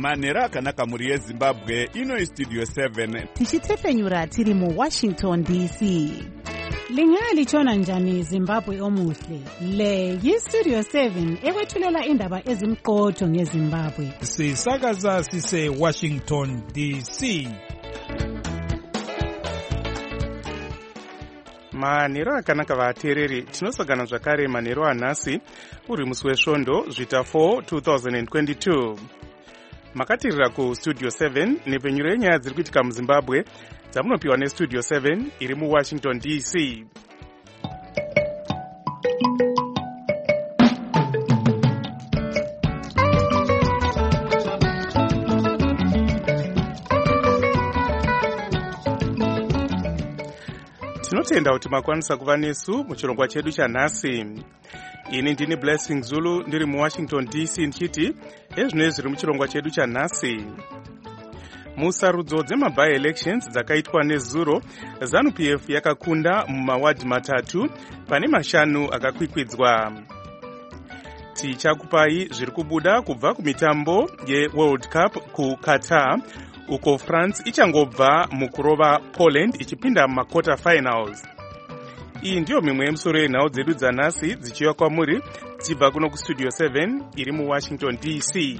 manhero akanaka mhuri yezimbabwe. Ino Studio 7 tichitefenyura tiri muWashington DC. Lingaya lichona njani Zimbabwe omuhle? Le yiStudio 7 ekwethulela indaba ezimqotho ngeZimbabwe. Sisakaza sise Washington DC. Manhero akanaka vateereri, tinosangana zvakare manhero anhasi uri musi wesvondo zvita 4 2022. Makatirira kuStudio 7 nepfenyuro yenyaya dziri kuitika muZimbabwe dzamunopiwa neStudio 7 iri muWashington DC. Tinotenda kuti makwanisa kuva nesu muchirongwa chedu chanhasi. Ini ndini Blessing Zulu ndiri muWashington DC ndichiti ezvinoi zviri muchirongwa chedu chanhasi. Musarudzo dzemaby elections dzakaitwa nezuro, ZANU-PF yakakunda mumawadhi matatu pane 5 akakwikwidzwa. Tichakupai zviri kubuda kubva kumitambo yeWorld Cup kuQatar, uko France ichangobva mukurova Poland ichipinda mumaquarter finals. Iyi ndiyo mimwe yemusoro yenhau dzedu dzanhasi dzichiuya kwamuri tichibva kuno kuStudio 7 iri muWashington DC.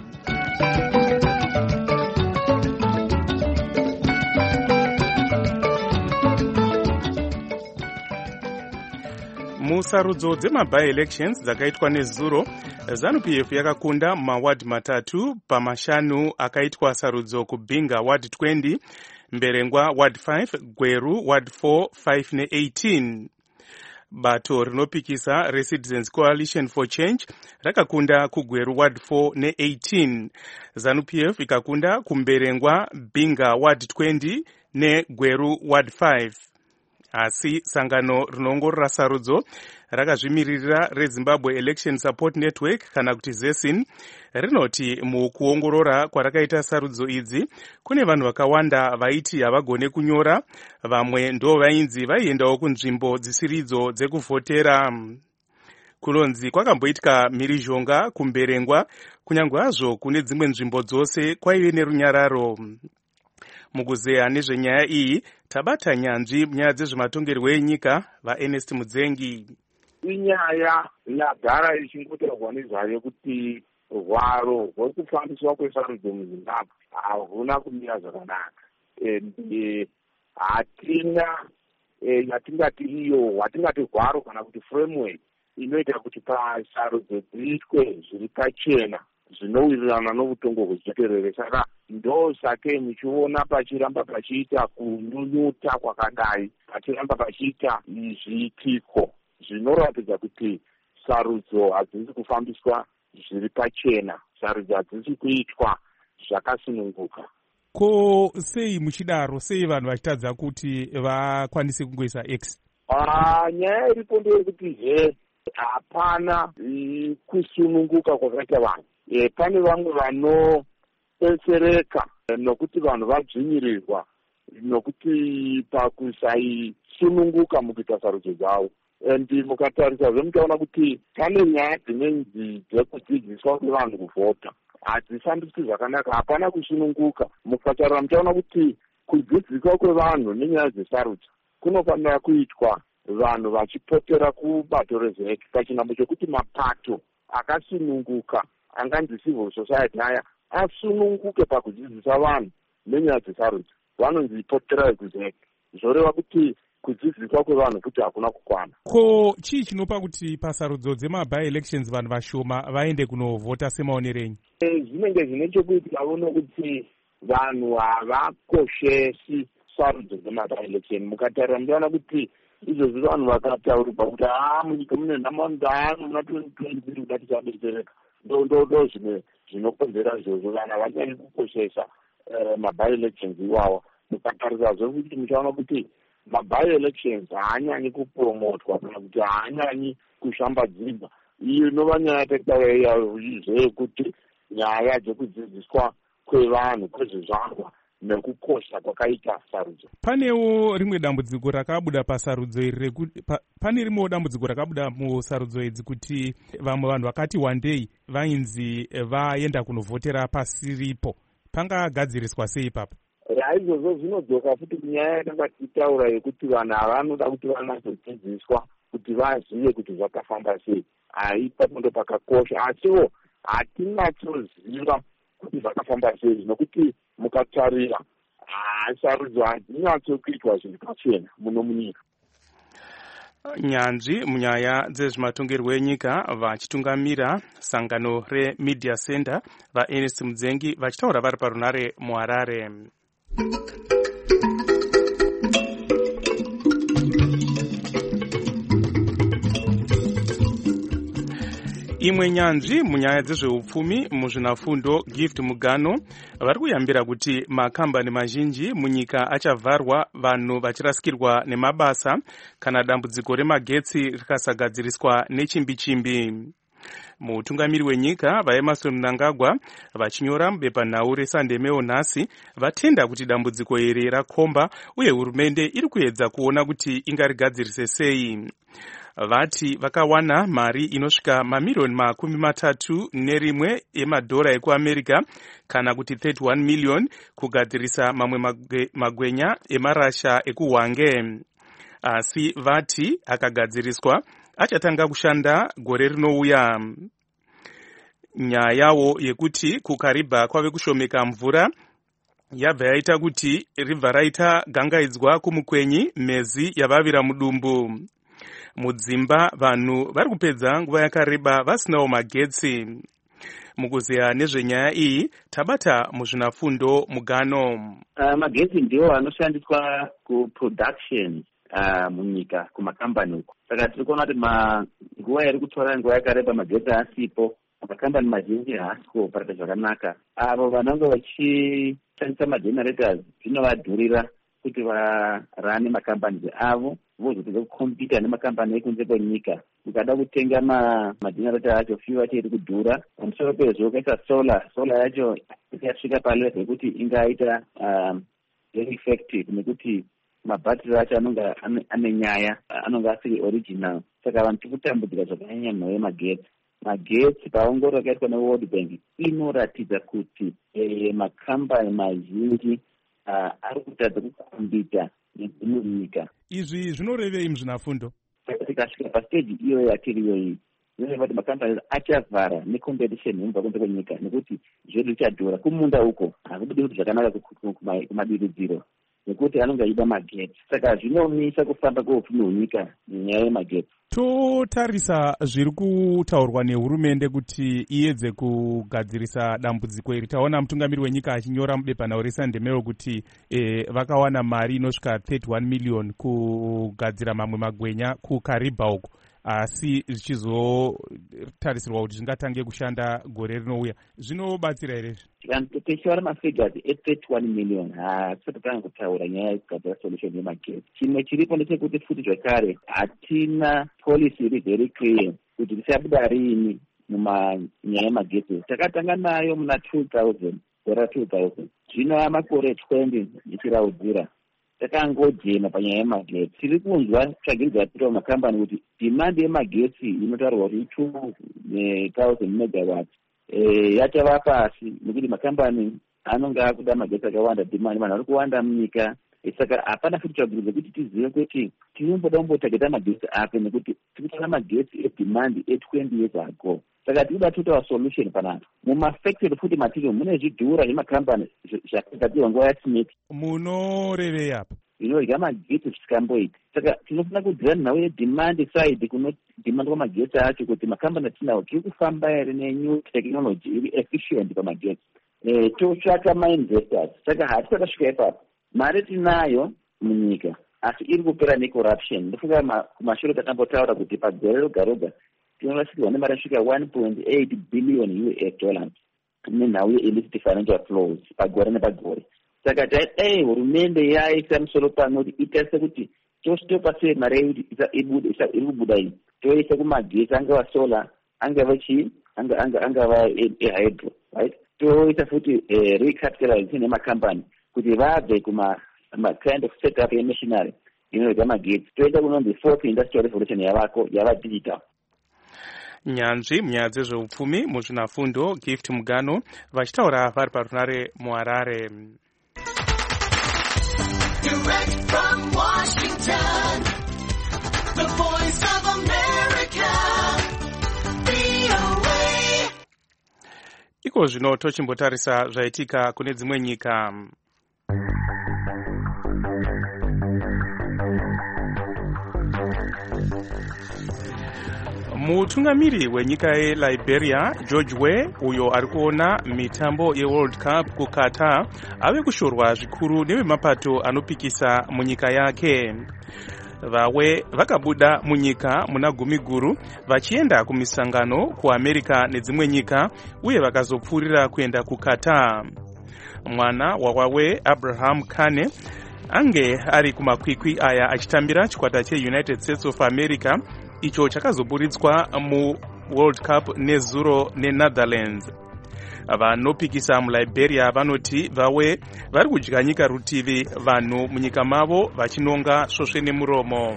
Musarudzo dzemaby elections dzakaitwa nezuro, ZANU-PF yakakunda mumawadhi matatu pa5 akaitwa sarudzo kuBinga ward 20, Mberengwa ward 5, Gweru ward 4, 5 ne18. Bato rinopikisa reCitizens Coalition for Change rakakunda kuGweru ward 4 ne18. ZANU-PF ikakunda kuMberengwa, Binga ward 20 neGweru ward 5. Asi sangano rinoongorora sarudzo rakazvimiririra reZimbabwe Election Support Network kana kuti ZESIN rinoti mukuongorora kwarakaita sarudzo idzi kune vanhu vakawanda vaiti havagone kunyora, vamwe ndo vainzi vaiendawo kunzvimbo dzisiridzo dzekuvhotera. Kunonzi kwakamboitika mhirizhonga kuMberengwa, kunyange hazvo kune dzimwe nzvimbo dzose kwaive nerunyararo. Mukuzeya nezvenyaya iyi tabata nyanzvi munyaya dzezvematongerwo enyika vaErnest Mudzengi. Inyaya yagara ichingotaurwa nezvayo kuti hwaro hwekufambiswa kwesarudzo muZimbabwe hahuna kumira zvakanaka. Hatina yatingati iyo watingati hwaro kana kuti framework inoita kuti pasarudzo dziitwe zviri pachena zvinowirirana noutongo hwechiterere. Saka ndosake muchiona pachiramba pachiita kunyunyuta kwakadai, pachiramba pachiita zviitiko zvinoratidza kuti sarudzo hadzisi kufambiswa zviri pachena, sarudzo hadzisi kuitwa zvakasununguka. Ko sei muchidaro, sei vanhu vachitadza kuti vakwanise kungoisa X? Nyaya iripo ndeyekuti hapana kusununguka kwakaita vanhu. Pane vamwe vanopetsereka nokuti vanhu vadzvinyirirwa nokuti pakusaisununguka mukuita sarudzo dzavo. Mukatarisa muchaona kuti pane nyaya dzinenzi dzekudzidziswa kwevanhu kuvhota hadzifambiswi zvakanaka, hapana kusununguka. Mukatarira muchaona kuti kudzidziswa kwevanhu nenyaya dzesarudzo kunofanira kuitwa vanhu vachipotera kubato reZEC pachinhambo chokuti mapato akasununguka anganzi civil society aya asununguke pakudzidzisa vanhu nenyaya dzesarudzo. Vanonzi potera kuZEC, zvoreva kuti kudzidziswa kwevanhu kuti hakuna kukwana. Ko chii chinopa kuti pasarudzo dzemaby elections vanhu vashoma vaende kunovhota semaonerenyi? Zvinenge zvine chekuita nokuti vanhu havakoshesi sarudzo dzemaby election. Mukatarira muchaona kuti izvozvi vanhu vakataurirwa kuti munyika mune nhamaungano muna 2020 kuda tisadetsereka. Ndo zvinokonzera izvozvo, vanhu havanyanyi kukoshesa maby elections iwawa. Mukatarisa zvekuti muchaona kuti maby elections haanyanyi kupromotwa kana kuti haanyanyi kushambadzirwa. Iyo inova nyaya yataitaura zvekuti nyaya dzekudzidziswa kwevanhu kwezvizvarwa nekukosha kwakaita sarudzo. Panewo rimwe dambudziko rakabuda pasarudzo iri rekuti pane rimwe dambudziko rakabuda musarudzo idzi kuti vamwe vanhu vakati wandei vainzi vaenda kunovhotera pasiripo. pangagadziriswa sei ipapo? Izvozvo zvinodzoka futi kunyaya yakanga tichitaura yekuti vanhu ava vanoda kuti vanatsodzidziswa kuti vazive kuti zvakafamba sei. Ipapo ndo pakakosha, asiwo hatinatsoziva kuti zvakafamba sei, nokuti mukatarira sarudzo hadzinatsekuitwa zviri pachena muno munyika. Nyanzvi munyaya dzezvematongerwo enyika vachitungamira sangano reMedia Center vaErnest Mudzengi vachitaura vari parunare muHarare. Imwe nyanzvi munyaya dzezveupfumi muzvinafundo Gift Mugano vari kuyambira kuti makambani mazhinji munyika achavharwa, vanhu vachirasikirwa nemabasa kana dambudziko remagetsi rikasagadziriswa nechimbi-chimbi. Mutungamiri wenyika vaEmmerson Mnangagwa vachinyora mubepanhau reSunday Mail nhasi vatenda kuti dambudziko iri rakomba uye hurumende iri kuedza kuona kuti ingarigadzirise sei. Vati vakawana mari inosvika mamiliyoni 31 emadhora ekuAmerica kana kuti 31 million kugadzirisa mamwe magwenya emarasha ekuHwange. Asi vati akagadziriswa achatanga kushanda gore rinouya. Nyaya yawo yekuti kuKariba kwave kushomeka mvura yabva yaita kuti ribva raita gangaidzwa kumukwenyi mezi yavavira mudumbu. Mudzimba vanhu vari kupedza nguva yakareba vasinawo magetsi. Mukuzeya nezvenyaya iyi tabata muzvinafundo Mugano. Magetsi ndiwo anoshandiswa kuproduction munyika kumakambani uko. Saka tiri kuona kuti nguva iri kutora nguva yakareba magetsi asipo, makambani mazhinji haasiko parata zvakanaka. Avo vanenge vachishandisa magenerators zvinovadhurira kuti varane makambani avo vozopedza kukompita nemakambani ekunze kwenyika. Ukada kutenga magenerator acho fuel yacho iri kudhura. Pamusoro pezvo ukaisa solar yacho ikasvika palevel yekuti ingaita very effective nekuti mabhatiri acho anonga ane nyaya, anonga asiri original. Saka vanhu tiri kutambudzika zvakanyanya nhoo yemagetsi. Magetsi paongororo yakaitwa neWorld Bank inoratidza kuti makambani mazhinji ari kutadza kukombita nedzimwe nyika. Izvi zvinorevei muzvinafundo? Tikasvika pastage iyoyo yatiriyo iyi, zvinoreva kuti makambani achavhara necompetition inobva kunze kwenyika nekuti zvedu zvichadhura. Kumunda uko hakubudi kuti zvakanaka kumadiridziro nekuti anonga aida magetsi. Saka zvinomisa kufamba kweupfumi hwenyika nenyaya yemagetsi. Totarisa zviri kutaurwa nehurumende kuti iedze kugadzirisa dambudziko iri. Taona mutungamiri wenyika achinyora mubepanhau reSunday Mail kuti vakawana mari inosvika 31 million kugadzira mamwe magwenya kuKariba uko, asi zvichizotarisirwa kuti zvingatange kushanda gore rinouya. Zvinobatsira here? Tichiwara mafigures e31 million hatisati tanga kutaura nyaya yekugadzira solution yemagetsi. Chimwe chiripo ndechekuti futi zvekare hatina policy iri very clear kuti tichabuda rini munyaya yemagetsi. Takatanga nayo muna 2000 gore 2000, zvino makore 20 ichiraudzira takangojema panyaya yemagetsi. Tiri kunzwa tsvagidzo yatiriwa makambani kuti demand yemagetsi inotaurwa kuti 2000 megawatts yachava pasi nekuti makambani anonga akuda magetsi akawanda, demand vanhu vari kuwanda munyika. Saka hapana futi tsvagidzo kuti tizive kuti tinomboda kumbotageta magetsi ape nekuti tikutora magetsi edemand e20 years ago. Saka tikuda totaura solution panapa. Mumafactory futi material mune zvidhura zvemakambani zvakagadzirwa nguva yaSmith. Munorevei apa? Zvinorya magetsi zvisingamboiti. Saka tinofana kudzira nhau yedemand side demand kwamagetsi acho kuti makambani atinawo tiri kufamba here nenew technology iri efficient pamagetsi. Totsvaka mainvestors. Saka hatisati tasvika ipapo. Mari tinayo munyika asi iri kupera necorruption. Ndofunga kumashure takambotaura kuti pagore roga roga tinorasikirwa nemari asvika 1.8 billion US dollars nenhau yeillicit financial flows pagore nepagore. Saka taidai hurumende yaisa musoro pamwe kuti itarise kuti tostopa sei mari yedu iri kubuda iyi, toisa kumagetsi, angava solar, angava chii, angava ehydro, right? Toisa futi recapitalization yemakambani kuti vabve kind of setup yemachinery inoita magetsi, toita kunonzi fourth industrial revolution yavako yava digital. nyanzvi munyaya dzezveupfumi muzvinafundo Gift Mugano vachitaura vari parunare muHarare. Direct from Washington, the voice of America, VOA. Iko zvino tochimbotarisa zvaitika kune dzimwe nyika. Mutungamiri wenyika yeLiberia George Weah uyo ari kuona mitambo yeWorld Cup kuKatar ave kushorwa zvikuru nevemapato anopikisa munyika yake. Vawe vakabuda munyika muna gumiguru vachienda kumisangano kuAmerica nedzimwe nyika uye vakazopfuurira kuenda kuKatar. Mwana waWawe Abraham Kane ange ari kumakwikwi aya achitambira chikwata cheUnited States of America icho chakazoburidzwa muWorld Cup nezuro neNetherlands. Vanopikisa muLiberia vanoti vawe vari kudya nyika rutivi vanhu munyika mavo vachinonga svosve nemuromo.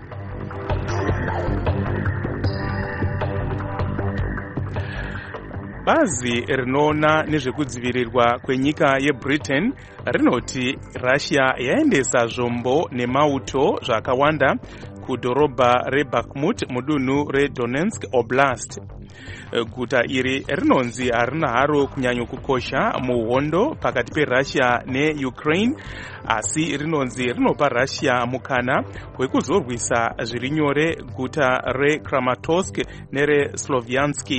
Bazi rinoona nezvekudzivirirwa kwenyika yeBritain rinoti Russia yaendesa zvombo nemauto zvakawanda kudhorobha reBakhmut mudunhu reDonetsk Oblast. Guta iri rinonzi harina haro kunyanyokukosha muhondo pakati peRussia neUkraine, asi rinonzi rinopa Russia mukana wekuzorwisa zviri nyore guta reKramatorsk nereSlovyansk.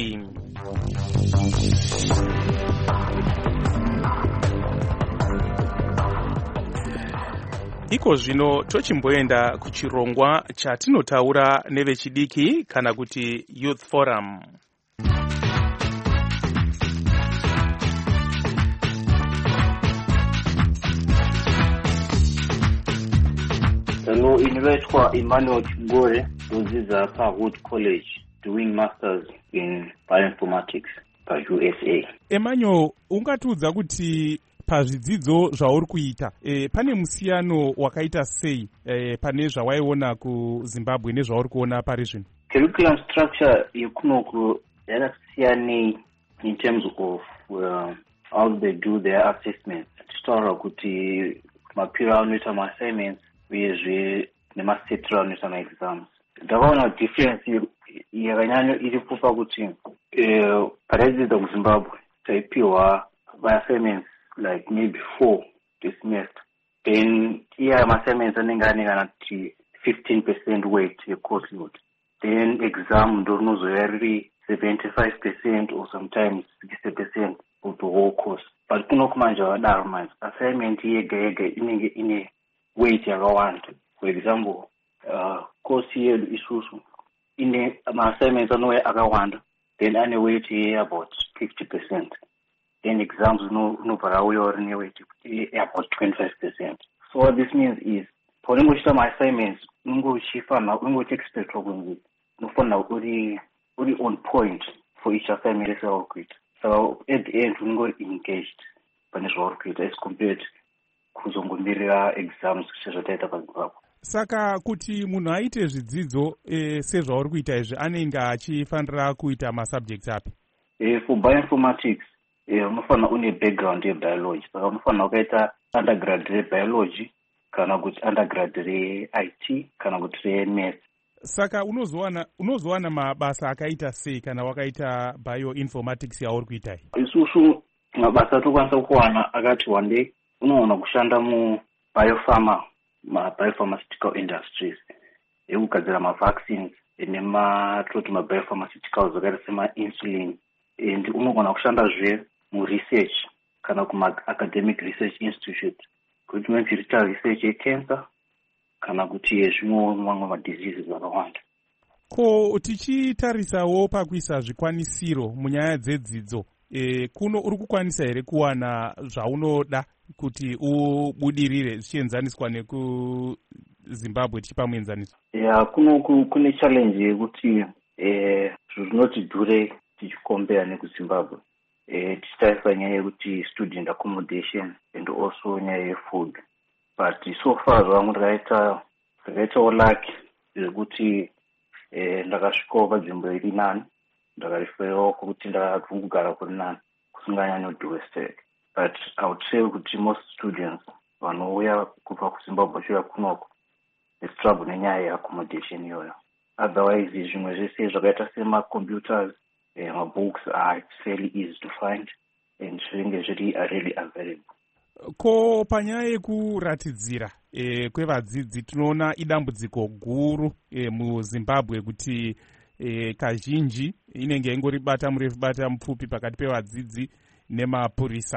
Iko zvino tochimboenda kuchirongwa chatinotaura nevechidiki kana kuti Youth Forum. Hello, inoitwa Emmanuel Chigore, ndodzidza paHood College doing masters in bioinformatics paUSA. Emmanuel, ungatiudza kuti pazvidzidzo zvauri kuita pane musiyano wakaita sei pane zvawaiona kuZimbabwe nezvauri kuona pari zvino? Curriculum structure yekunoku yakasiyanei in terms of how they do their assessments. Tichitaura kuti mapiro anoita ma-assignments uyezve nemasetro anoita ma-exams. Ndakaona difference yakanyanya iripo pakuti pataidzidza kuZimbabwe taipiwa ma-assignments like maybe 4 this semester. Then here ma-assignments anenge ane kana kuti 15% weight ye-course load. Then exam ndo rinozoya riri 75% or sometimes 60% of the whole course. But kunoku manje vadaro manje assignment yega yega inenge ine weight yakawanda. For example, course yedu isusu ine ma-assignments anouya akawanda, then ane weight ye about 50%. Then exams unobva rauya rine weight about 25%. So what this means is paunenge uchiita ma-assignments unenge uchiexpectwa kunzi unofanira uri on point for each assignment ese wauri kuita. So at the end unenge uri engaged pane zvauri kuita as compared kuzongomirira exams sezvataita paZimbabwe. Saka kuti munhu aite zvidzidzo sezvauri kuita izvi anenge achifanira kuita masubjects api? For bioinformatics unofanira une background yebiology. Saka unofanira ukaita undergrad rebiology kana kuti undergrad reIT kana kuti remaths. Saka unozowana mabasa akaita sei kana wakaita bioinformatics yauri kuita? Isusu mabasa atokwanisa kuwana akati one day unoona kushanda biopharmaceutical industries ekugadzira mavaccines nematoti mabiopharmaceuticals akaita sema-insulin, and unogona kushandazve muresearch kana kuma-academic research institute kuti mechiita research yecancer kana kuti yezvimwe mamwe madiseases akawanda. Ko tichitarisawo pakuisa zvikwanisiro munyaya dzedzidzo, kuno uri kukwanisa here kuwana zvaunoda kuti ubudirire zvichienzaniswa nekuZimbabwe tichipamuenzanisa? Kuno kune challenge yekuti zvinoti dhure tichikombera nekuZimbabwe. Tichitarisa nyaya yekuti student accommodation and also nyaya yefood. But so far zvangu ndakaitawo luck yekuti ndakasvikawo panzvimbo iri nani ndakareferawo kuti ndakagara kuri nani kusinganyanyodhowestek. But I would say kuti most students vanouya kubva kuzimbabwe shuya kunoko struggle nenyaya yeaccommodation iyoyo. Otherwise zvimwe zvese zvakaita semacomputers, mabooks are fairly easy to find and zvinenge zviri really available. Ko panyaya yekuratidzira kwevadzidzi tinoona idambudziko guru muzimbabwe kuti kazhinji inenge ingori bata murefu bata mupfupi pakati pevadzidzi nemapurisa.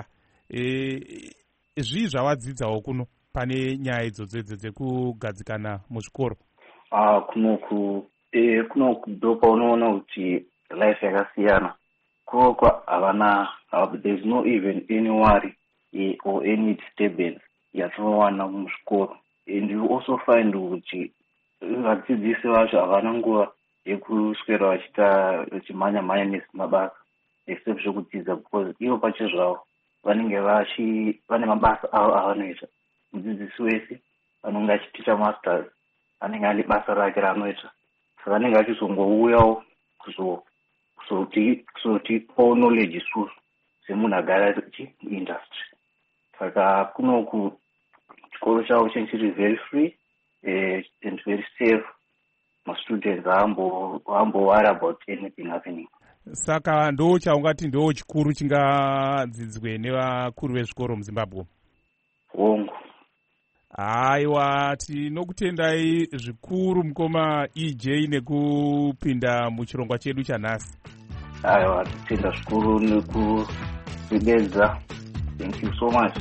Zvii zvawadzidzawo kuno pane nyaya idzodzo dzekugadzikana muzvikoro? Kunoku ndo paunoona kuti life yakasiyana. Kunoko havana, there's no even any worry or any disturbance yatinowana muzvikoro. And you also find kuti vadzidzisi vacho havana nguva yekuswera vachimhanya nezimabasa except zvekudzidza, because ivo pacho zvavo vanenge vane mabasa avo avanoita. Mudzidzisi wese anenge achiticha masters anenge ane basa rake raanoita, saka anenge achizongouyawo kuzotipawo knowledge isusu semunhu agara industry. Saka kunoku chikoro chavo chiri very free and very safe. Mastudents worry about anything happening. Saka ndo chaungati ndo chikuru chingadzidzwe nevakuru vezvikoro muZimbabwe? Hongu. Aiwa, tinokutendai zvikuru mukoma EJ nekupinda muchirongwa chedu chanhasi. Aiwa, titenda zvikuru nekupedza. Thank you so much.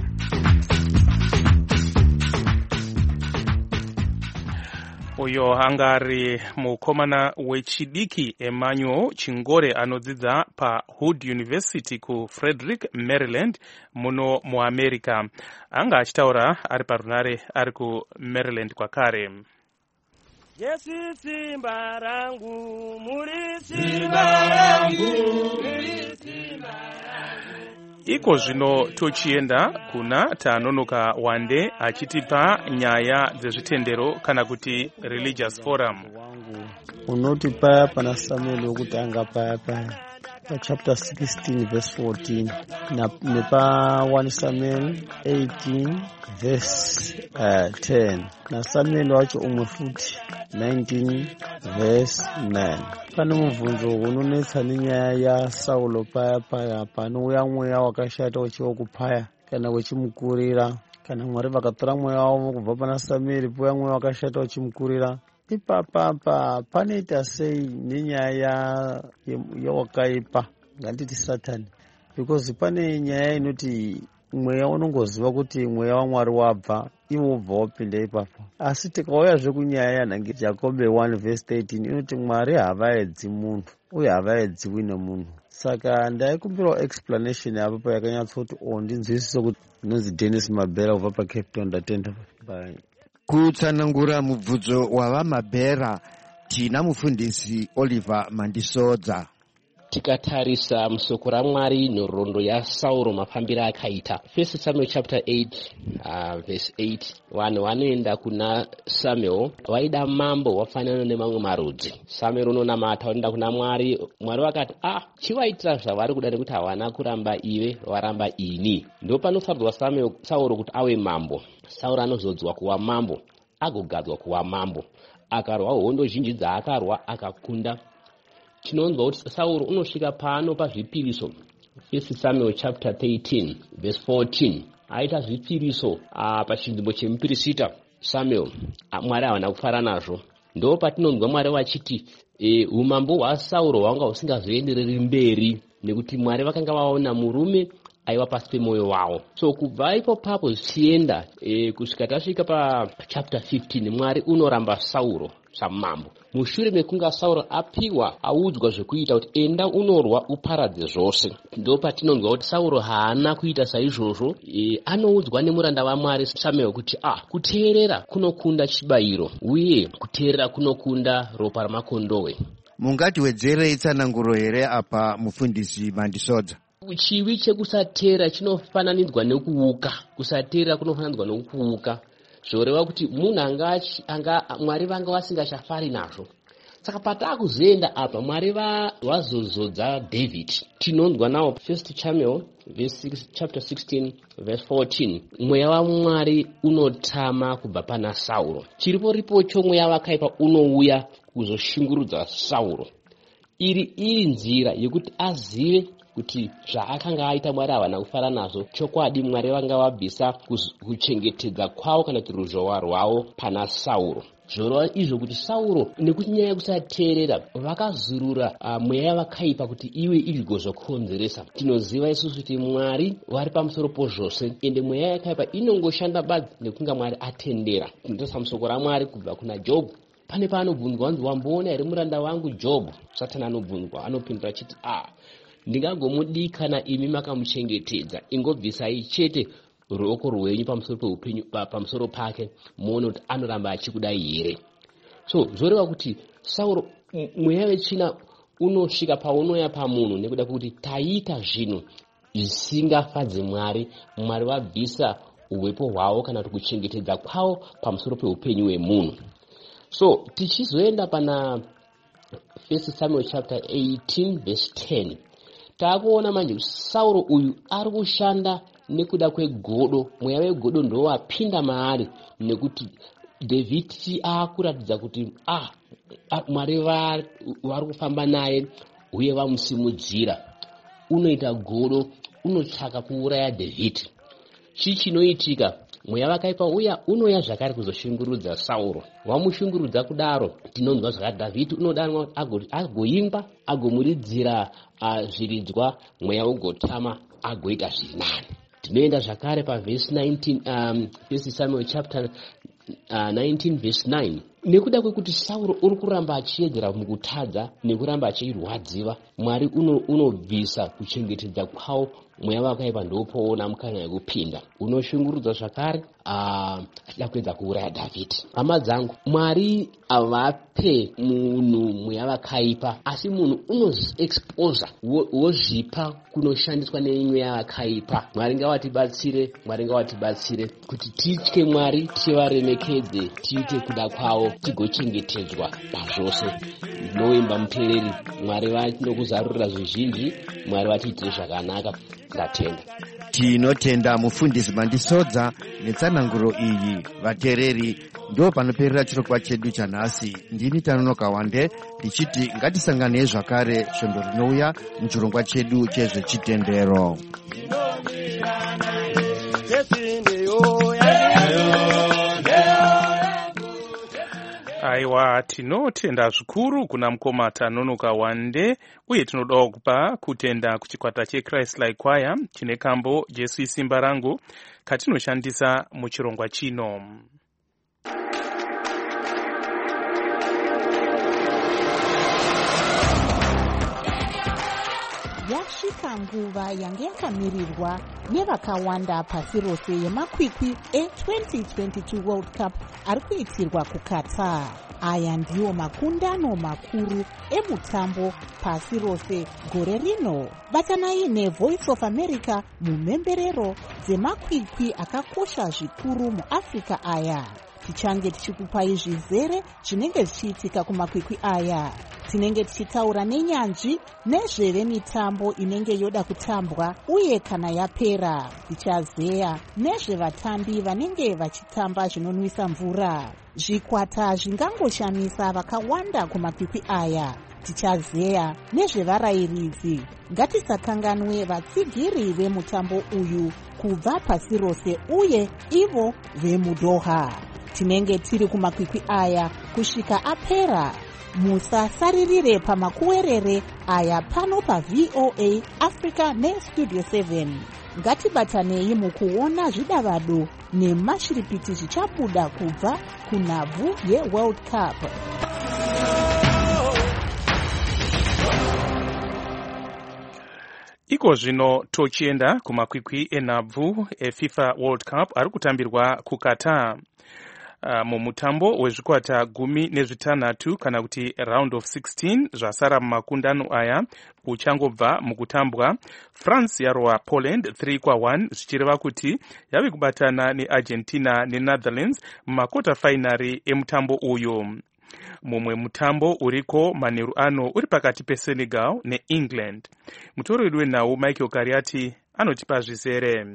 Uyo angari mukomana wechidiki Emmanuel Chingore anodzidza paHood University ku Frederick, Maryland muno muAmerica. Anga achitaura ari parunare ari ku Maryland kwakare. Yesu simba rangu, muri simba rangu, muri simba rangu. Iko zvino tochienda kuna Tanonoka Wande achitipa nyaya dzezvitendero kana kuti religious forum. Unoti paya pana Samuel wokutanga paya chapter 16 verse 14 nepa 1 Samuel 18 verse 10 na Samuel wacho umwe futi 19 verse 9. Pane mubvunzo unonetsa nenyaya yaSaulo paya panouya mweya wakashata uchiwa kupaya kana wechimukurira, kana Mwari vakatora mweya wavo kubva pana Samueri pouya mweya wakashata uchimukurira. Ipapa panoita sei nenyaya yawakaipa, nganditi Satani? Because pane nyaya inoti mweya unongoziva kuti mweya waMwari wabva, iwo ubva wapinda ipapo. Asi tikauya zvekunyaya yanhange Jakobhe 1 verse 13 inoti Mwari havaedzi munhu uye havaedziwi nemunhu. Saka ndaikumbirawo explanation apo yakanyatsoti ndinzwisise kuti nonzi Dennis Mabera ubva paCape Town. Ndatenda. Bye. Kutsanangura mubvudzo wavamabhera tina mufundisi Oliver Mandisodza. Tikatarisa musoko raMwari nhoroondo yaSauro mafambiro akaita. 1 Samuel chapter 8 verse 8, vanhu vanoenda kuna Samuel vaida mambo wafanana nemamwe marudzi. Samuel unonamata unoenda kuna Mwari. Mwari vakati chivaitira zvavari kuda nekuti havana kuramba iwe, varamba ini. Ndo panofadzwa Sauro kuti ave mambo. Sauro anozodzwa kuva mambo, agogadzwa kuva mambo, akarwa hondo zhinji dzaakarwa akakunda. Tinonzwa kuti Sauro unosvika pano pazvipiriso. 1 Samuel chapter 13 verse 14 aita zvipiriso pachinzvimbo chemupirisita Samuel. Mwari havana kufara nazvo. Ndo patinonzwa Mwari vachiti umambo hwaSauro hwanga husingazoendereri mberi nekuti Mwari vakanga vaona murume aiva pasi pemoyo wavo. So kubva ipapo zvichienda kusvika tasvika pachapter 15 Mwari unoramba Sauro samambo. Mushure mekunga Sauro apiwa audzwa zvekuita kuti enda unorwa uparadze zvose. Ndo patinonzwa kuti Sauro haana kuita saizvozvo. Anoudzwa nemuranda waMwari Samuel kuti kuteerera kunokunda chibayiro uye kuteerera kunokunda ropa ramakondowe. Mungatiwedzerei tsananguro here apa mufundisi Mandisodza? Chivi chekusateera chinofananidzwa nekuuka. Kusateera kunofananidzwa nekuuka. Zvoreva kuti munhu Mwari vanga vasingachafari nazvo. saka patakuzoenda apa Mwari vazozodza David tinonzwa nawo 1 Samuel chapter 16 verse 14 mweya waMwari unotama kubva pana Sauro. Chiriporipocho mweya wakaipa unouya kuzoshungurudza Sauro. Iri nzira yekuti azive kuti zvaakanga aita Mwari havana kufara nazvo. Chokwadi Mwari vanga vabvisa kuchengetedza kwavo kana kuti ruzhowa rwavo pana Sauro. Zvorova izvo kuti Sauro nekuti nyaya yekusateerera vakazurura mweya vakaipa kuti iwe igozokonzeresa. Tinoziva isusu kuti Mwari vari pamusoro pozvose ende mweya yakaipa inongoshanda badzi nekunga Mwari atendera. Tinotarisa musoko raMwari kubva kuna Job. Pane paanobvunzwa wanzi wamboona here muranda wangu Job? Satani anobvunzwa anopindura achiti ndingagomudii kana imi makamuchengetedza. Ingobvisai chete ruoko rwenyu pamusoro peupenyu pamusoro pake muone kuti anoramba achikudai here. So zvoreva kuti Sauro mweya wetsvina unosvika paunoya pamunhu nekuda kuti taita zvinhu zvisingafadze Mwari. Mwari wabvisa uwepo hwavo kana kuti kuchengetedza kwavo pamusoro peupenyu hwemunhu. So tichizoenda pana 1 Samuel chapter 18 verse 10 taakuona manje Sauro uyu ari kushanda nekuda kwegodo. Mweya wegodo ndo wapinda maari nekuti David akuratidza kuti Mwari vari kufamba naye uye vamusimudzira. Unoita godo, unotsvaka kuuraya David. Chinoitika mweya wakaipa uya unoya zvakare kuzoshungurudza Sauro. Wamushungurudza kudaro tinonzwa zvakati David unodanwa agoimba agomuridzira zviridzwa mweya ugotama agoita zviri nani. Tinoenda zvakare pavhesi 19 1 Samuel chapter 19 verse 9 nekuda kwekuti Sauro uri kuramba achiedzera mukutadza nekuramba achirwadziwa Mwari unobvisa kuchengetedza kwawo mweya wakaipa ndopoona mukana yekupinda unoshungurudza zvakare achida kuedza kuuraya David. Hama dzangu Mwari avape munhu mweya wakaipa asi munhu unoexposa wozvipa kunoshandiswa nemweya wakaipa. Mwari ngawatibatsire kuti titye Mwari tivaremekedze tiite kuda kwawo tigochengetedzwa pazvose. Ndinoimba muteereri Mwari vanokuzarurira zvizhinji Mwari vatiitire zvakanaka. Ndatenda. Tinotenda mufundisi Mandisodza netsananguro iyi. Vateereri, ndo panoperera chirongwa chedu chanhasi. Ndini Tanonoka Wande ndichiti ngatisanganei zvakare svondo rinouya muchirongwa chedu chezvechitendero. Aiwa, tinotenda zvikuru kuna mukoma Tanonoka Wande uye tinodawo kupa kutenda kuchikwata cheChrist Like Choir chine kambo Jesu isimba rangu katinoshandisa muchirongwa chino. Yasvika nguva yange yakamirirwa nevakawanda pasi rose yemakwikwi e2022 World Cup ari kuitirwa kuQatar. Aya ndiwo makundano makuru emutambo pasi rose gore rino. Batanai neVoice of America mumhemberero dzemakwikwi akakosha zvikuru muAfrica aya. Tichange tichikupai zvizere zvinenge zvichiitika kumakwikwi aya. Tinenge tichitaura nenyanzvi nezvevemitambo inenge yoda kutambwa uye kana yapera. Tichazeya nezvevatambi vanenge vachitamba zvinonwisa mvura. Zvikwata zvingangoshamisa vakawanda kumakwikwi aya. Tichazeya nezvevarayiridzi. Ngatisakanganwe vatsigiri vemutambo uyu kubva pasi rose uye ivo vemuDoha. Tinenge tiri kumakwikwi aya kusvika apera. Musasaririre pamakuwerere aya pano paVOA Africa neStudio 7. Ngatibatanei mukuona zvidavado nemashiripiti zvichabuda kubva kunhabvu yeWorld Cup. Iko zvino tochienda kumakwikwi enhabvu eFIFA World Cup ari kutambirwa kuQatar. Mumutambo wezvikwata 16 kana kuti round of 16 zvasara mumakundano aya uchangobva mukutambwa, France yarwa Poland 3-1 zvichireva kuti yave kubatana neArgentina neNetherlands mumakota finari emutambo uyu. mumwe mutambo uriko manheru ano uri pakati peSenegal neEngland. Mutoreri wenhau Michael Kariati anotipa zvizere.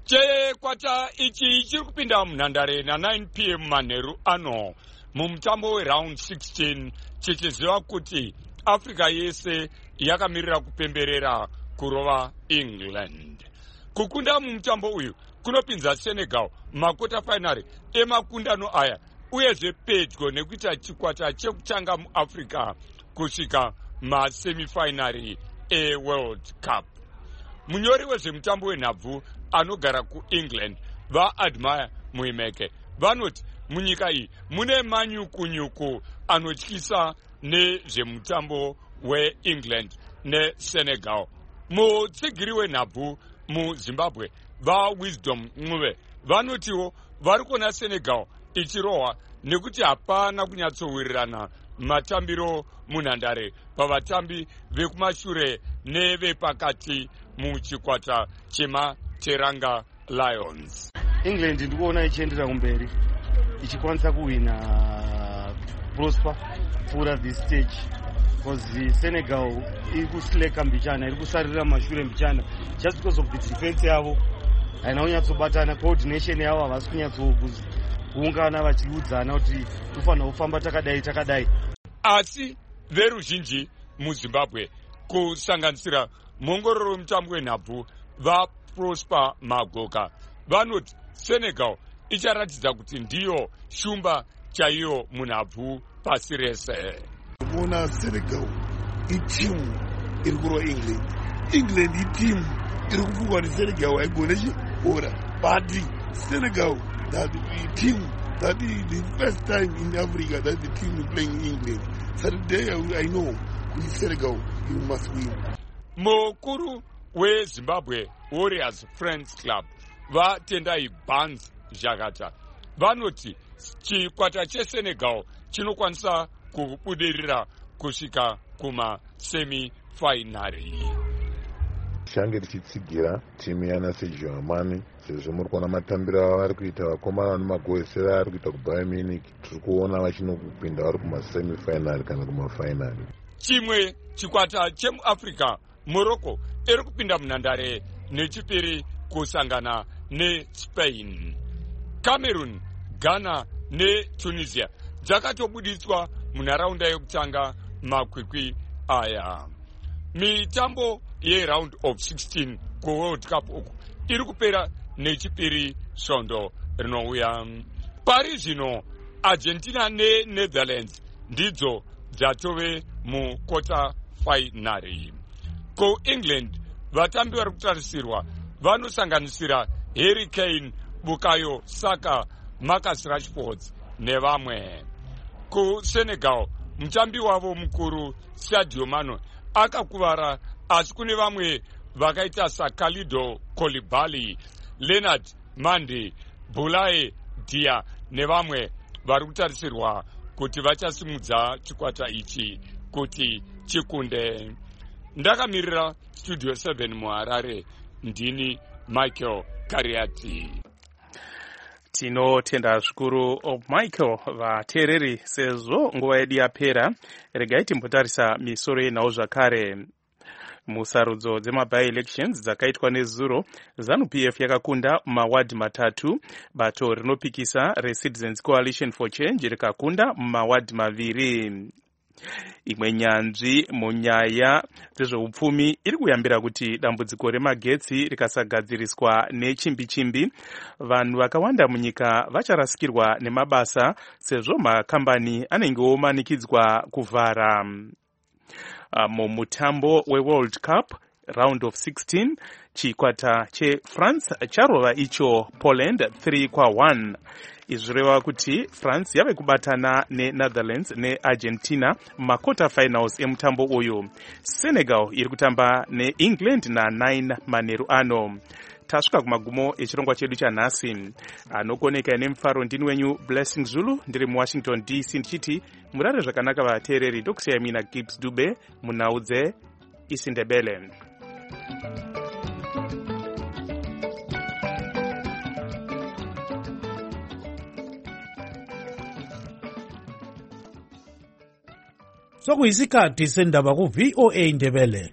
Chikwata ichi chiri kupinda munhandare na9 p.m. manheru ano mumutambo weround 16 chichiziva kuti Africa yese yakamirira kupemberera kurova England. Kukunda mumutambo uyu kunopinza Senegal makota finari emakundano aya uyezve pedyo nekuita chikwata chekutanga muAfrica kusvika masemifinari eWorld Cup. Munyori wezvemutambo wenhabvu anogara kuEngland vaAdmire Muimeke vanoti munyika iyi mune manyukunyuku anotyisa nezvemutambo weEngland neSenegal. Mutsigiri wenhabvu muZimbabwe vaWisdom Ncube vanotiwo vari kuona Senegal ichirohwa nekuti hapana kunyatsowirirana matambiro munhandare pavatambi vekumashure nevepakati muchikwata chemateranga Lions. England ndikuona ichiendera kumberi ichikwanisa kuwina Prosper kupfuura this stage because Senegal iri kusleka mbichana, iri kusarira mashure mbichana just because of the defense yavo haina kunyatsobatana, coordination yavo havasi kunyatsokuungana vachiudzana kuti tofanira kufamba takadai. Asi veruzhinji muZimbabwe kusanganisira muongororo wemutambo wenhabvu vaProsper Magoka vanoti Senegal icharatidza kuti ndiyo shumba chaiyo munhabvu pasi rese. Mona Senegal itimu iri kurwa England itimu iri kufugwa neSenegal haigone chibhora, but Senegal that team that is the first time in Africa that the team is playing England. So today I know with Senegal you must win. Mukuru weZimbabwe Warriors Friends Club vatendai Barnes Jagata vanoti chikwata cheSenegal chinokwanisa kubudirira kusvika kumasemifinari. Shange tichitsigira timu yana Sergio Amani sezvo muri kuona matambiro avo vari kuita, vakomana nemagoesera ari kuita kuBayern Munich, tiri kuona vachinokupinda vari kumasemifinari kana kumafinari. Chimwe chikwata chemuAfrica Morocco iri kupinda munhandare nechipiri kusangana neSpain. Cameroon, Ghana neTunisia dzakatobuditswa munharaunda yekutanga makwikwi aya. Mitambo yeround of 16 kuWorld Cup uku iri kupera nechipiri svondo rinouya. Pari zvino Argentina neNetherlands ndidzo dzatove mukota finari. KuEngland vatambi vari kutarisirwa vanosanganisira Harry Kane, Bukayo Saka, Marcus Rashford nevamwe. KuSenegal mutambi wavo mukuru Sadio Mane akakuvara, asi kune vamwe vakaita saKalido Koulibaly, Leonard Mande, Boulaye Dia nevamwe vari kutarisirwa kuti vachasimudza chikwata ichi kuti chikunde. Ndakamirira Studio 7 muHarare, ndini Michael Kariati. Tinotenda zvikuru Michael. Vateereri, sezvo nguva yedu yapera, regai timbotarisa misoro yenhau zvakare. Musarudzo dzemabi-elections dzakaitwa nezuro, ZANU-PF yakakunda mawadhi matatu, bato rinopikisa reCitizens Coalition for Change rikakunda mawadhi maviri. Imwe nyanzvi munyaya dzezveupfumi iri kuyambira kuti dambudziko remagetsi rikasagadziriswa nechimbi-chimbi, vanhu vakawanda munyika vacharasikirwa nemabasa sezvo makambani anenge omanikidzwa kuvhara. Mumutambo weWorld Cup round of 16 chikwata cheFrance charova icho Poland 3-1. Izvireva kuti France yave kubatana neNetherlands neArgentina makota finals emutambo uyu. Senegal iri kutamba neEngland na9 manheru ano. Tasvika kumagumo echirongwa chedu chanhasi. Anokoneka nemufaro ndini wenyu Blessing Zulu, ndiri muWashington DC ndichiti murare zvakanaka vateereri, ndokusiyai mina Gibbs Dube munhau dzeIsindebele. sokuyisikhathi sendaba ku-VOA Indebele.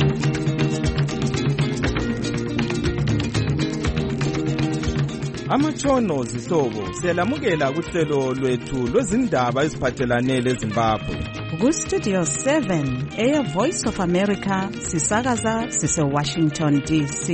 Amatshono zihlobo siyalamukela kuhlelo lwethu lwezindaba eziphathelane leZimbabwe. Ku-Studio 7 Air Voice of America sisakaza sise-Washington DC.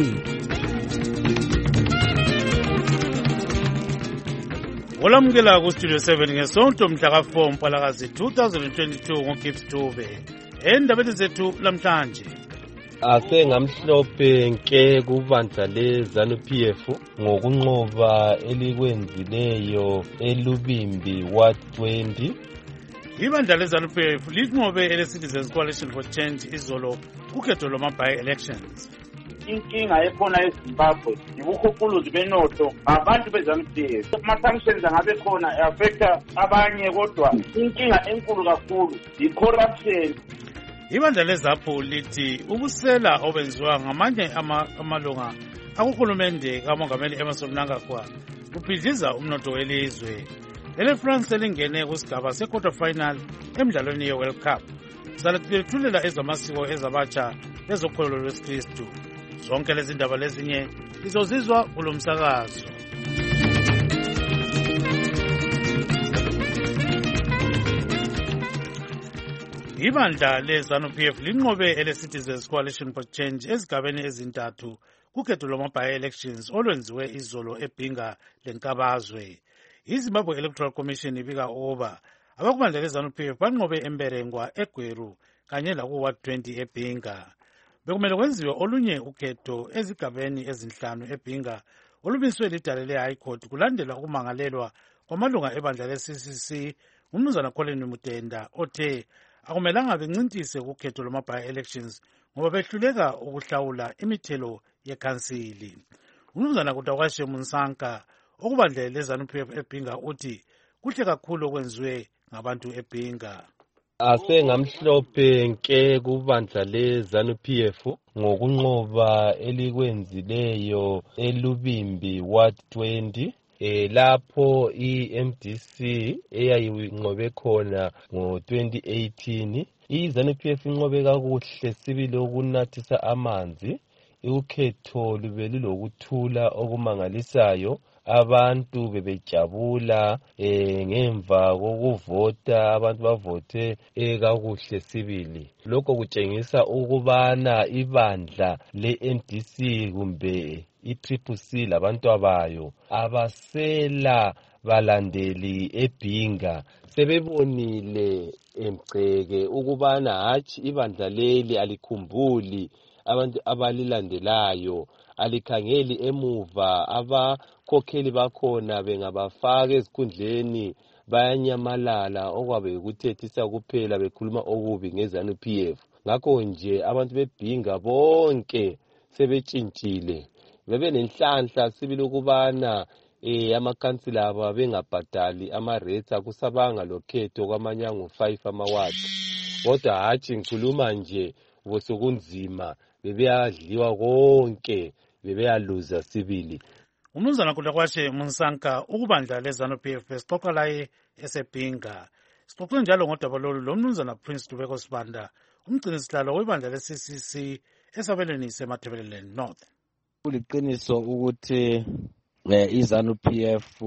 Olamukela ku-Studio 7 ngesonto mhla ka-4 Mpalakazi 2022 ngoGibbs Dube. Endabeni zethu lamhlanje. Asengamhlophe nke kubandla leZANU-PF ngokunqoba elikwenzileyo eLubimbi Ward 20. Ibandla leZANU-PF linqobe ele-Citizens Coalition for Change izolo kukhetho lwama-by-elections. Inkinga ekhona eZimbabwe yibukhuquluzi benotho abantu beZANU-PF. Ama-sanctions angabe khona affecta abanye kodwa inkinga enkulu kakhulu yi-corruption. Ibandla leZAPU lithi ubusela obenziwa ngamanye amalunga akuhulumende kamongameli Emmerson Mnangagwa kubhidliza umnotho welizwe. EleFrance lingene kusigaba se-quarter final emidlalweni ye-World Cup. Salethulela ezamasiko ezabatsha bezokholelo lwesikristu. Zonke lezi ndaba lezinye izozizwa kulo msakazo. Ibandla leZANU-PF linqobe ele-Citizens Coalition for Change ezigabeni ezintathu kukhetho lwama-by-elections olwenziwe izolo eBhinga lenkabazwe. iZimbabwe Electoral Commission ibika ukuba abakubandla leZANU-PF banqobe eMberengwa, eGweru kanye laku-Ward 20 eBhinga. Bekumele kwenziwe olunye ukhetho ezigabeni ezinhlanu eBhinga olumiswe lidale le-High Court kulandela ukumangalelwa kwamalunga ebandla le-CCC uMnumzana Colin Mutenda othe akumelanga bencintise kukhetho lwama-by-elections ngoba behluleka ukuhlawula imithelo yekhansili. uMnumzana Kutakwashe Munsanka okubandla leZANU-PF eBhinga uthi kuhle kakhulu okwenziwe ngabantu eBhinga. Asengamhlophe nke kubandla leZANU-PF ngokunqoba elikwenzileyo eLubimbi Ward 20. Lapho iMDC eyayinqobe khona ngo-2018 iZANU-PF inqobe kakuhle sibili ukunathisa amanzi. Ukhetho lube lulokuthula okumangalisayo, abantu bebejabula ngemva kokuvota, abantu bavote kakuhle sibili. Lokho kutshengisa ukubana ibandla le-NDC kumbe i-CCC labantu abayo abasela balandeli eBhinga sebebonile emgceke ukubana hatshi ibandla leli alikhumbuli abantu abalilandelayo, alikhangeli emuva, abakhokheli bakhona bengabafaka ezikhundleni bayanyamalala okwabe yikuthethisa kuphela bekhuluma okubi ngeZANU-PF. Ngakho nje abantu beBhinga bonke sebetshintshile, bebe nenhlanhla sibili ukubana amakhansila aba bengabhadali ama-rates akusabanga lokhetho kwamanye angu-5 amawadi. Kodwa hatshi ngikhuluma nje bosokunzima bebeyadliwa konke, bebeyaluza sibili. uMnumzana Kutakwashe Munsanka ukubandla leZANU-PF besixoxa laye eseBhinga. Sixoxe njalo ngodaba lolu loMnumzana Prince Dubeko Sibanda, umgcinisihlalo webandla le-CCC esabelweni seMatabeleland North. Kuliqiniso ukuthi iZANU-PF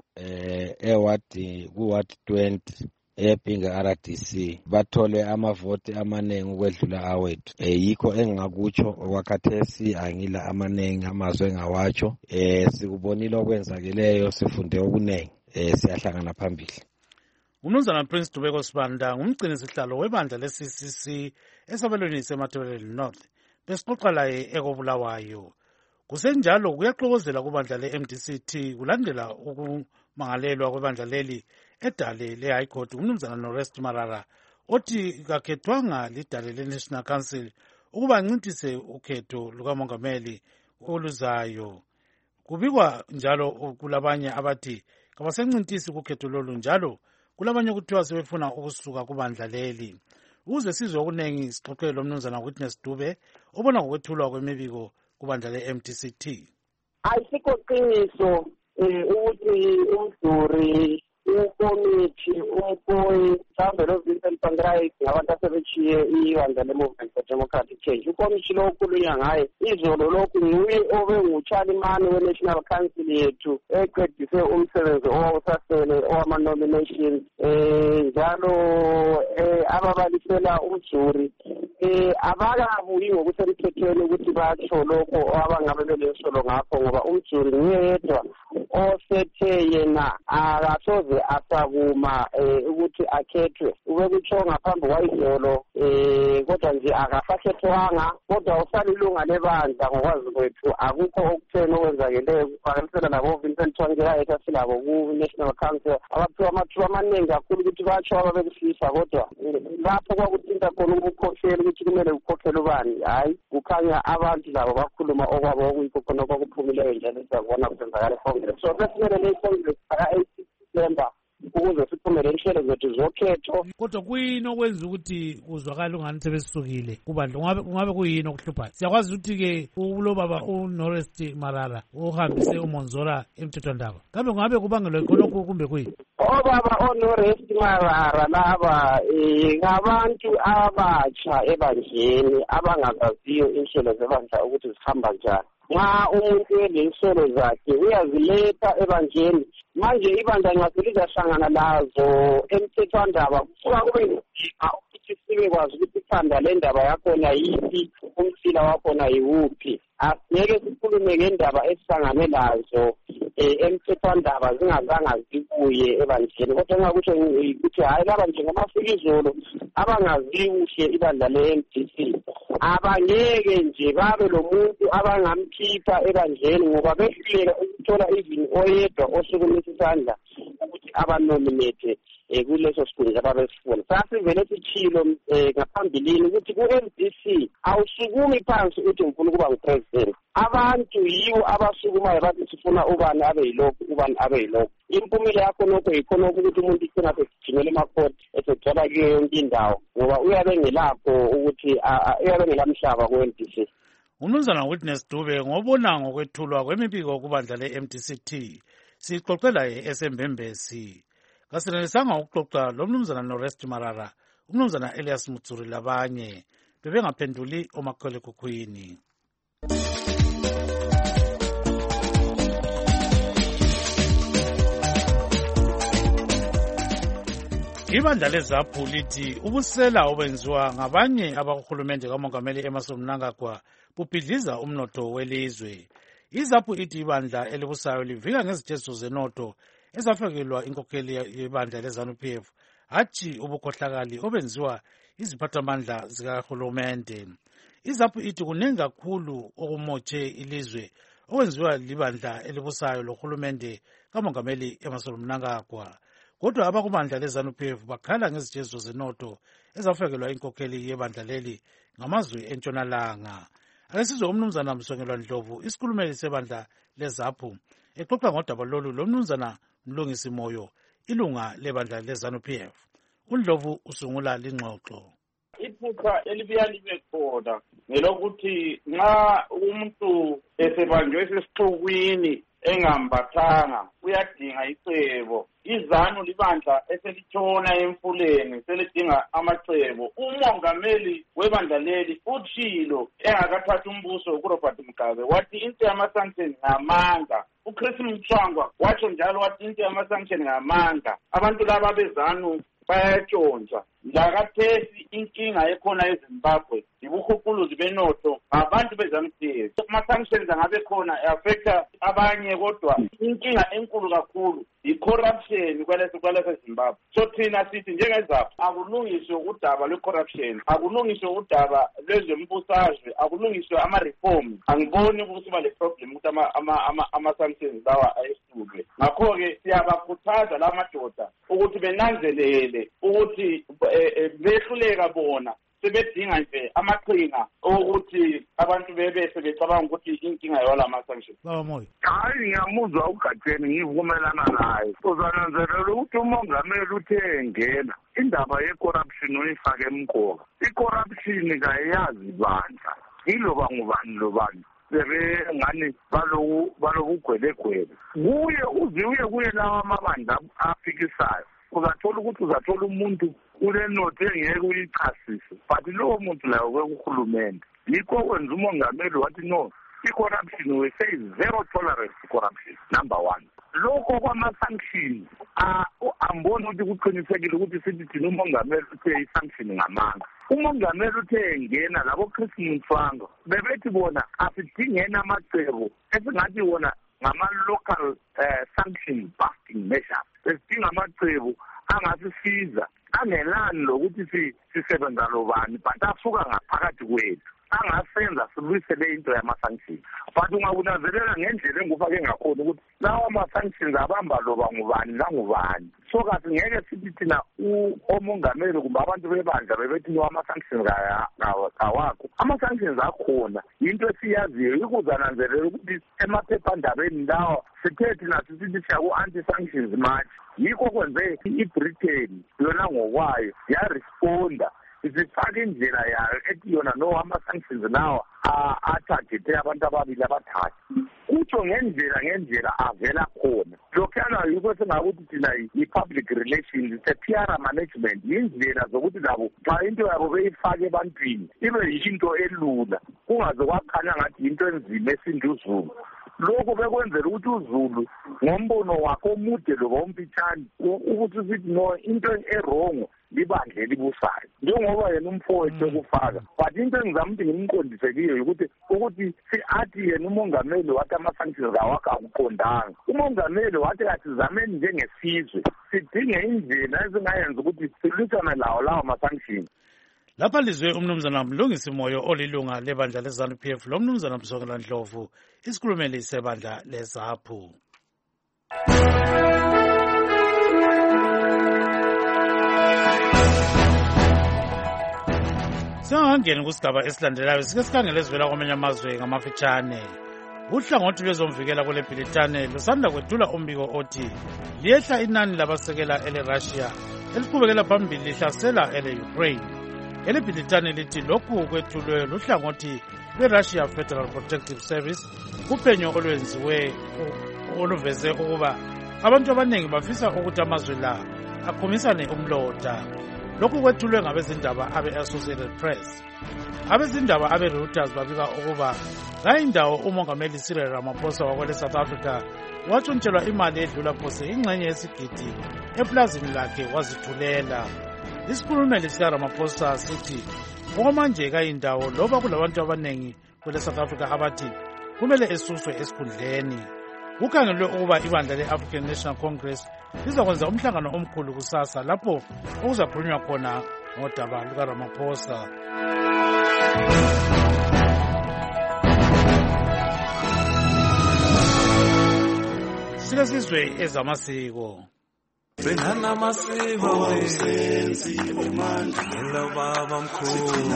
ku-Ward 20 eBhinga RDC bathole amavoti amaningi ukwedlula awethu. Yikho engingakutsho okwakhathesi angila amaningi amazwe engawatsho. Sikubonile okwenzakeleyo, sifunde okuningi, siyahlangana phambili. uMnumzana Prince Dubeko Sibanda ngumgcinisihlalo webandla le-CCC esabelweni seMatabeleland North besixoxa laye ekobulawayo. Kusenjalo kuyaxokozela kubandla le-MDC kulandela ukumangalelwa kwebandla leli edale le-High Court uMnumzana Norest Marara othi kakhethwanga lidale le-National Council ukuba ncintise ukhetho lukamongameli oluzayo. Kubikwa njalo kulabanye abathi kabasencintisi kukhetho lolu, njalo kulabanye kuthiwa sebefuna ukusuka kubandla leli. Ukuze sizwe okuningi sixoxele loMnumzana Witness Dube obona ngokwethulwa kwemibiko kubandla le-MDC. Ayisikho qiniso ukuthi uMduri ukomiti umkoyi mhlawumbe lo-Vincent Van Rhyk ngabantu asebetshiye ibandla le-Movement for Democratic Change. Ukomiti lo okhulunywa ngaye izolo lokhu nguye obengutshalimane we-National Council yethu eqedise umsebenzi owawusasele owama-nominations njalo ababalisela umjuri abakabuyi ngokusemthethweni ukuthi batsho lokho abangabe belesolo ngakho ngoba umjuri nguye yedwa osethe yena akasoze asakuma ukuthi akhethwe ubekutsho ngaphambi kwayizolo kodwa nje akasakhethwanga kodwa usalilunga lebandla ngokwazi kwethu akukho okutheni okwenzakeleyo kuphakamisela labo Vincent Tsvangirai esasilabo ku-National Council abaphiwa amathuba amaningi kakhulu ukuthi batsho ababekusisa kodwa lapho kwakuthinta khona ubukhokheli ukuthi kumele ukhokhele ubani hhayi kukhanya abantu labo bakhuluma okwabo okuyikho khona okwakuphumileyo njalo sizakubona kwenzakala eCongress. So sesimelele iCongress aka-8 December ukuze siphumele inhlelo zethu zokhetho. Kodwa kuyini okwenza ukuthi uzwakale ungani sebesisukile kubandla kungabe kuyini okuhluphayo? Siyakwazi ukuthi-ke ulo baba uNorest Marara uhambise uMonzora emthethwandaba kambe kungabe kubangelwa khonokho kumbe kuyini? Obaba oNorest Marara laba ngabantu abatsha ebandleni abangazaziyo inhlelo zebandla ukuthi zihamba njani. Nxa umuntu elensolo zakhe uyaziletha ebandleni manje ibandla nxa lizahlangana lazo emthethwandaba kusuka kube nzima ukuthi sibe kwazi ukuthi ikhanda lendaba yakhona yiphi umsila wakhona yiwuphi. Asingeke sikhulume ngendaba esihlangane lazo emthethwandaba zingazange zibuye ebandleni kodwa engakutsho ukuthi hhayi laba njengomafika izolo abangazi kuhle ibandla le-MDC abangeke nje babe lo muntu abangamkhipha ebandleni ngoba behluleka ukuthola even oyedwa osukumisa isandla ukuthi abanominate kuleso sikhundla ababesifuna. Sasivele sitshilo ngaphambilini ukuthi ku-MDC awusukumi phansi uthi ngifuna ukuba ngupresident. Abantu yiwo abasukumayo bathi sifuna ubani abe yilokhu ubani abe yilokhu. Impumela yakho nokho yikhonokho ukuthi umuntu icina segijimela emakhoti esegcwala kuyo yonke indawo ngoba uyabe engelapho ukuthi uyabe engelamhlaba ku-MDC. Umnumzana Witness Dube ngobona ngokwethulwa kwemibiko kubandla le-MDCT sixoxela esembembesi kasenelisanga ukuxoxa lo mnumzana Norest Marara umnumzana Elias Mutsuri labanye bebengaphenduli omakhalekhukhwini. Ibandla leZAPU lithi ubusela obenziwa ngabanye abakuhulumende kaMongameli Emmerson Mnangagwa bubhidliza umnotho welizwe. IZAPU ithi ibandla elibusayo livika ngezitezo zenotho ezafakelwa inkokheli yebandla leZANU-PF hatshi ubukhohlakali obenziwa iziphathamandla zikahulumende. IZAPU ithi kuningi kakhulu okumotshe ilizwe okwenziwa libandla elibusayo lohulumende kaMongameli Emmerson Mnangagwa. Kodwa abakubandla leZANU-PF bakhala ngezitezo zenotho ezafakelwa inkokheli yebandla leli ngamazwe entshonalanga. Ake sizwe umnumzana Msongelwa Ndlovu isikhulumeli sebandla leZAPU exoxa ngodaba lolu lomnumzana Mlungisi Moyo ilunga lebandla leZANU-PF. uNdlovu usungula lingxoxo. Iphutha elibuya libe khona ngelokuthi nxa umuntu esebanjwe esesixukwini engambathanga uyadinga icebo. IZANU libandla eselitshona emfuleni selidinga amacebo. Umongameli webandla leli utshilo engakathatha umbuso kuRobert Mugabe wathi into yama-sanction ngamanga. uChris Mtswangwa watsho njalo wathi into yama-sanction ngamanga. Abantu laba beZANU bayatshontsha. Lakathesi inkinga ekhona eZimbabwe ibukhukuluzi benotho abantu beZANU-PF. Ama-sanctions angabe khona affecta abanye kodwa inkinga enkulu kakhulu i-corruption kwalese Zimbabwe. So thina sithi njengeZAPU akulungiswe udaba lwe-corruption, akulungiswe udaba lwezembusazwe, akulungiswe ama-reform. Angiboni ukuba le problem ukuthi ama-sanctions lawa ayehlulwe. Ngakho-ke siyabakhuthaza la madoda ukuthi benanzelele ukuthi behluleka bona sebedinga nje amaqhinga ukuthi abantu bebese becabanga ukuthi inkinga yola ama-sanction. Baba Moyo. Hayi ngiyamuzwa uGatheni ngivumelana naye. Uzananzelela ukuthi umongameli uthe engena indaba ye-corruption uyifake emqoka. I-corruption kayazi bandla. Yiloba ngubani lobani. ngani balokugwelegwele kuye lawa amabandla afikisayo uzathola umuntu unenothi engeke uyichasise but lowo muntu layo kwekuhulumende yikho kwenza umongameli wathi no i-corruption we say zero tolerance to corruption number one. Lokho kwama-sanctions amboni ukuthi kuqinisekile ukuthi sithi thina umongameli uthe i-sanction ngamanga. Umongameli uthe engena labo Chris Mtswanga bebethi bona asidingeni amacebo esingathi wona ngama-local sanction busting measures. Esidinga amacebo angasisiza angelani lokuthi sisebenza lobani but asuka ngaphakathi kwethu angasenza silwisele into yama-sanctions. But ungakunazelela ngendlela engufake ngakhona ukuthi lawa ama-sanctions abamba loba ngubani nangubani. So kathi ngeke sithi thina omongameli kumbe abantu bebandla bebethi no ama-sanctions kawakho. Ama-sanctions akhona into esiyaziyo ikuzananzelela ukuthi emaphephandabeni lawa sithe thina sisithi siyaku-anti-sanctions march. Yikho kwenze i-Britain yona ngokwayo yaresponda isifake indlela yayo ethi yona no ama-sanctions lawa athagethe abantu ababili abathathu. Kutsho ngendlela avela khona. Lokhana yikho sengakuthi thina i-public relations, it's a PR management, yindlela zokuthi labo xa into yabo beyifake ebantwini ibe yinto elula kungaze kwakhanya ngathi yinto enzima esinda uZulu. Lokho bekwenzela ukuthi uZulu ngombono wakhe omude lo ompithani ukuthi sithi no into erongo libandle libusayo njengoba yena umfowethu ekufaka. But into engizama ukuthi ngimqondise kiyo ukuthi athi yena umongameli wathi ama-sanctions awakho akuqondanga. Umongameli wathi kathi zameni njengesizwe sidinge indlela ezingayenza ukuthi silwisane lawo ama-sanctions. Lapha lizwe umnumzana Mlungisi Moyo olilunga lebandla leZANU-PF lo mnumzana Msongela Ndlovu isikhulumeli sebandla leZAPHU. Singangeni kusigaba esilandelayo sike sikhangele ezivela kwamanye amazwe ngamafitshane. Uhlangothi lwezomvikela kule Bhilitane lusanda kwethula umbiko othi liyehla inani labasekela ele-Russia eliqhubekela phambili lihlasela ele-Ukraine. Elebhilitane lithi lokhu kwethulwe luhlangothi lwe-Russia Federal Protective Service kuphenyo oluveze ukuba abantu abaningi bafisa ukuthi amazwe la akhumisane umlota. Lokhu kwethulwe ngabezindaba abe-Associated Press. Abezindaba abe-Reuters babika ukuba ngayindawo umongameli Cyril Ramaphosa wakwele South Africa watshontshelwa imali edlula phose ingxenye yesigidi eplazini lakhe wazithulela. Isikhulumeli sikaRamaphosa sithi okwamanje kayindawo loba kulabantu abaningi kwele South Africa abathi kumele esuswe esikhundleni. Kukhangelwe ukuba ibandla le-African National Congress lizakwenza umhlangano omkhulu kusasa lapho okuzakhulunywa khona ngodaba lukaRamaphosa. Sike sizwe ezamasiko. Benana masiko senziwe manje ngelo baba mkhulu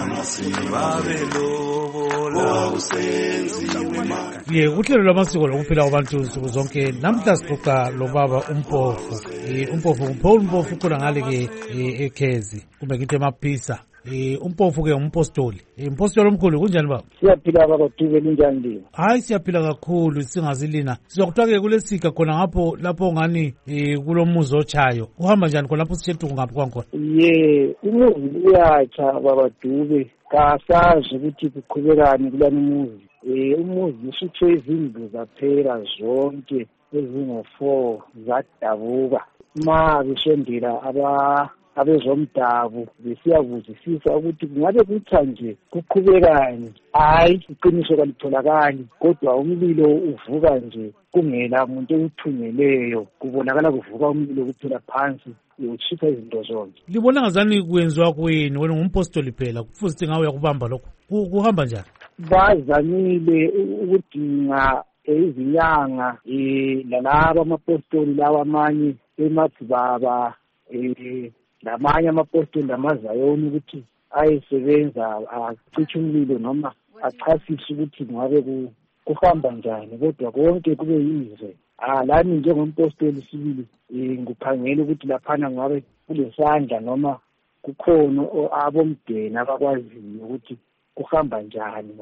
babelobola usenziwe manje. Uhlelo lwamasiko lokuphila kwabantu nsuku zonke namhla sixoxa lobaba uMpofu. Umpofu khona ngale ke eKhezi kumbe kithi emaphisa. Umpofu ke umpostoli. Impostoli omkhulu kunjani baba? Siyaphila baba Dube linjani lina? Hayi siyaphila kakhulu singazilina. Sizokuthiwa ke kulesika khona ngapho lapho ngani kulomuzi ochayo. Uhamba njani khona lapho sithethu ngapho kwakhona? Umuzi uyatsha baba Dube. Kasazi ukuthi kuqhubekani kulani umuzi. Umuzi usuthe izindlu zaphela zonke ezingo-4 zadabuka. Bisondela abezomdabu besiyakuzisisa ukuthi kungabe kuthiwa nje kuqhubekani. Hayi iqiniso kalitholakali kodwa umlilo uvuka nje kungela muntu ewuthungeleyo. Kubonakala kuvuka umlilo kuphela phansi ushisa izinto zonke. Libona ngazani kwenziwa kweni wena ngumpostoli phela kufuze ngawe yakubamba lokho kuhamba njani? Bazamile ukudinga izinyanga lalaba amapostoli lawa amanye eMathibaba lamanye amapostoli amazayoni ukuthi ayesebenza acithi umlilo noma achasise ukuthi ngabe kuhamba njani kodwa konke kube yizwe. Lami njengompostoli sibili ngukhangela ukuthi laphana ngabe kulesandla noma kukhona abomdeni abakwaziyo ukuthi kuhamba njani noma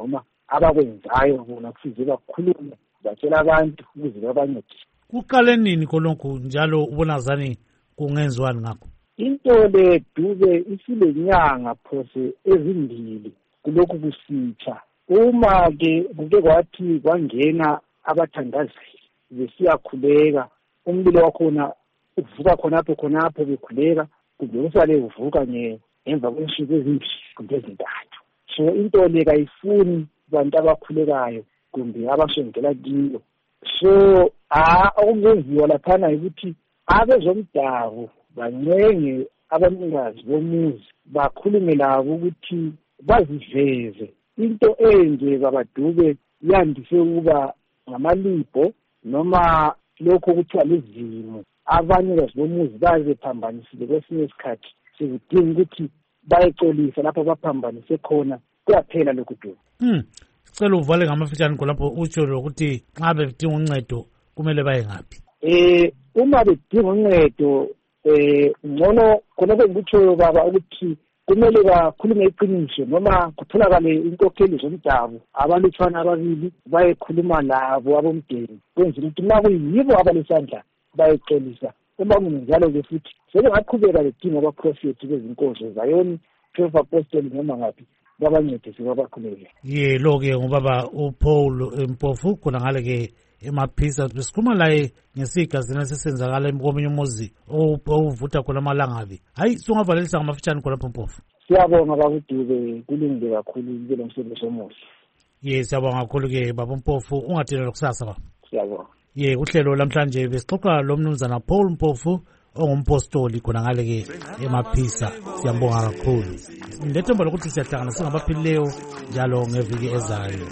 abakwenzayo bona kufuze bakhulume batshela abantu ukuze babancedise. Kuqale nini khonokho njalo ubonazani kungenziwani ngakho? Into le Dube isilenyanga phose ezimbili kulokhu kusitsha. Uma-ke kuke kwathi kwangena abathandazi besiyakhuleka, umlilo wakhona uvuka khonapho bekhuleka, kumbe usale uvuka ngemva kwensuku ezimbili kumbe ezintathu. So into le kayifuni abantu abakhulekayo kumbe abasondela kiyo. So okungenziwa laphana ukuthi abezomdabu bancenge abanikazi bomuzi bakhulume labo ukuthi baziveze. Into enje babaDube yandise ukuba ngamalibho noma lokho kuthiwa lizimo. Abanikazi bomuzi bazephambanisile kwesinye isikhathi sekudinga ukuthi bayecolisa lapho baphambanise khona kuyaphela lokhu Dube. Sicela uvale ngamafitshane khonapho utsho ukuthi nxa bedinga uncedo kumele baye ngaphi? Uma bedinga uncedo ngcono khonapho ngikutsho baba ukuthi kumele bakhulume iqiniso noma kutholakale inkokheli zomdabu abalutshwana ababili bayekhuluma labo abomdeni kwenzela ukuthi uma kuyibo abalesandla bayecelisa. Uma kunjalo-ke futhi sebengaqhubeka bedinga abaprofethi bezinkosi Zayoni, 12 apostoli noma ngaphi babancedise babakhuleke. Lo-ke ngubaba uPaul Mpofu khona ngale-ke emaphisa. Besikhuluma laye ngesigazini esisenzakala komunye umuzi owuvutha khona amalangabi. Hayi, sungavalelisa ngamafitshane khonapho Mpofu. Siyabonga bakuDube, kulungile kakhulu kube lo msebenzi omuhle. Siyabonga kakhulu-ke baba Mpofu, ungadelelwa kusasa baba. Siyabonga. Uhlelo lamhlanje besixoxa lo mnumzana Paul Mpofu ongumpostoli khona ngale-ke emaphisa. Siyambonga kakhulu. Ndethemba lokuthi siyahlangana singabaphilileyo njalo ngeviki ezayo.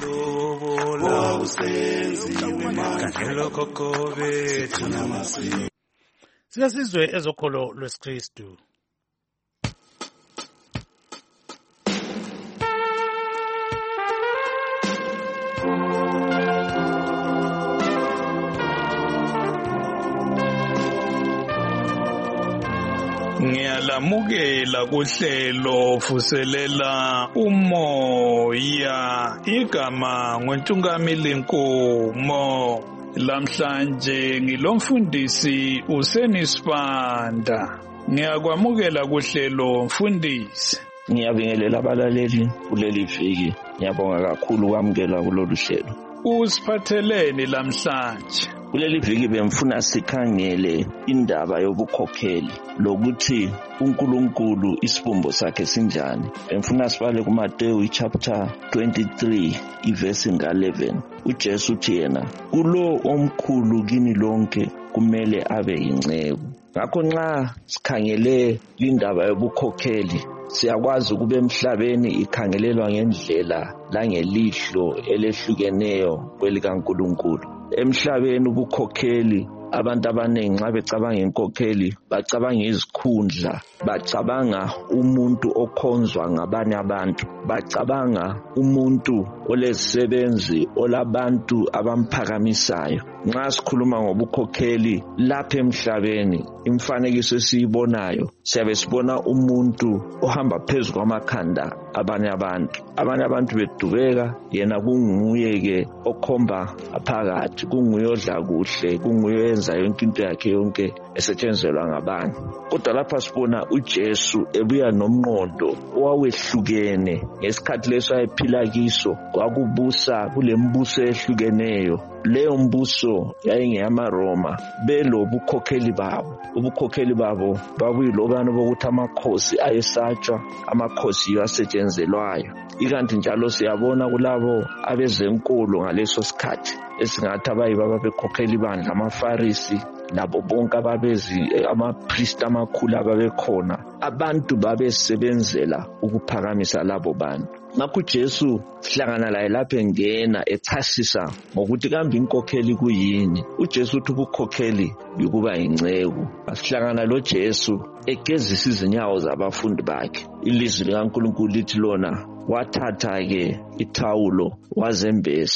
Siyasizwe ezokholo lwesikristu. Ngiyalamukela kuhlelo vuselela umoya igama ngoNtungamili Nkomo. Lamhlanje ngilomfundisi uSenisibanda. Ngiyakwamukela kuhlelo mfundisi. Ngiyabingelela abalaleli kuleli viki. Ngiyabonga kakhulu ukwamukela kulolu hlelo. Usiphatheleni lamhlanje? Kuleli viki bemfuna sikhangele indaba yobukhokheli lokuthi uNkulunkulu isibumbo sakhe sinjani. Bemfuna sibale kuMateyu chapter 23 iverse 11. uJesu uthi yena kulo omkhulu kini lonke kumele abe yinceku. Ngakho nxa sikhangele indaba yobukhokheli siyakwazi ukube emhlabeni ikhangelelwa ngendlela langelihlo elehlukeneyo kwelikaNkulunkulu. Emhlabeni ubukhokheli abantu abaningi nxa becabanga inkokheli bacabanga izikhundla, bacabanga umuntu okhonzwa ngabanye abantu, bacabanga umuntu olezisebenzi olabantu abamphakamisayo. Nxa sikhuluma ngobukhokheli lapha emhlabeni imfanekiso esiyibonayo siyabe sibona umuntu ohamba phezulu kwamakhanda abanye abantu bedubeka, yena kunguye-ke okhomba phakathi, kunguye odla kuhle, kunguye oyenza yonke into yakhe yonke esetshenzelwa ngabanye. Kodwa lapha sibona uJesu ebuya nomqondo owawehlukene ngesikhathi leso ayephila kiso. Kwakubusa kulembuso ehlukeneyo. Leyo mbuso yayingeyamaRoma, belobukhokheli babo. Ubukhokheli babo babuyilokano bokuthi amakhosi ayesatshwa, amakhosi asetshenzelwayo. Ikanti njalo siyabona kulabo abezenkolo ngaleso sikhathi esingathi abayibo ababekhokheli ibandla, amaFarisi labo bonke ababezi amapriest amakhulu ababekhona, abantu babesebenzela ukuphakamisa labo bantu. Ngakho uJesu sihlangana laye lapha engena echasisa ngokuthi kambe inkokheli kuyini. uJesu uthi ubukhokheli yukuba yinceku. Asihlangana loJesu egezisa izinyawo zabafundi bakhe. Ilizwi likaNkulunkulu lithi lona wathatha-ke ithawulo wazembesa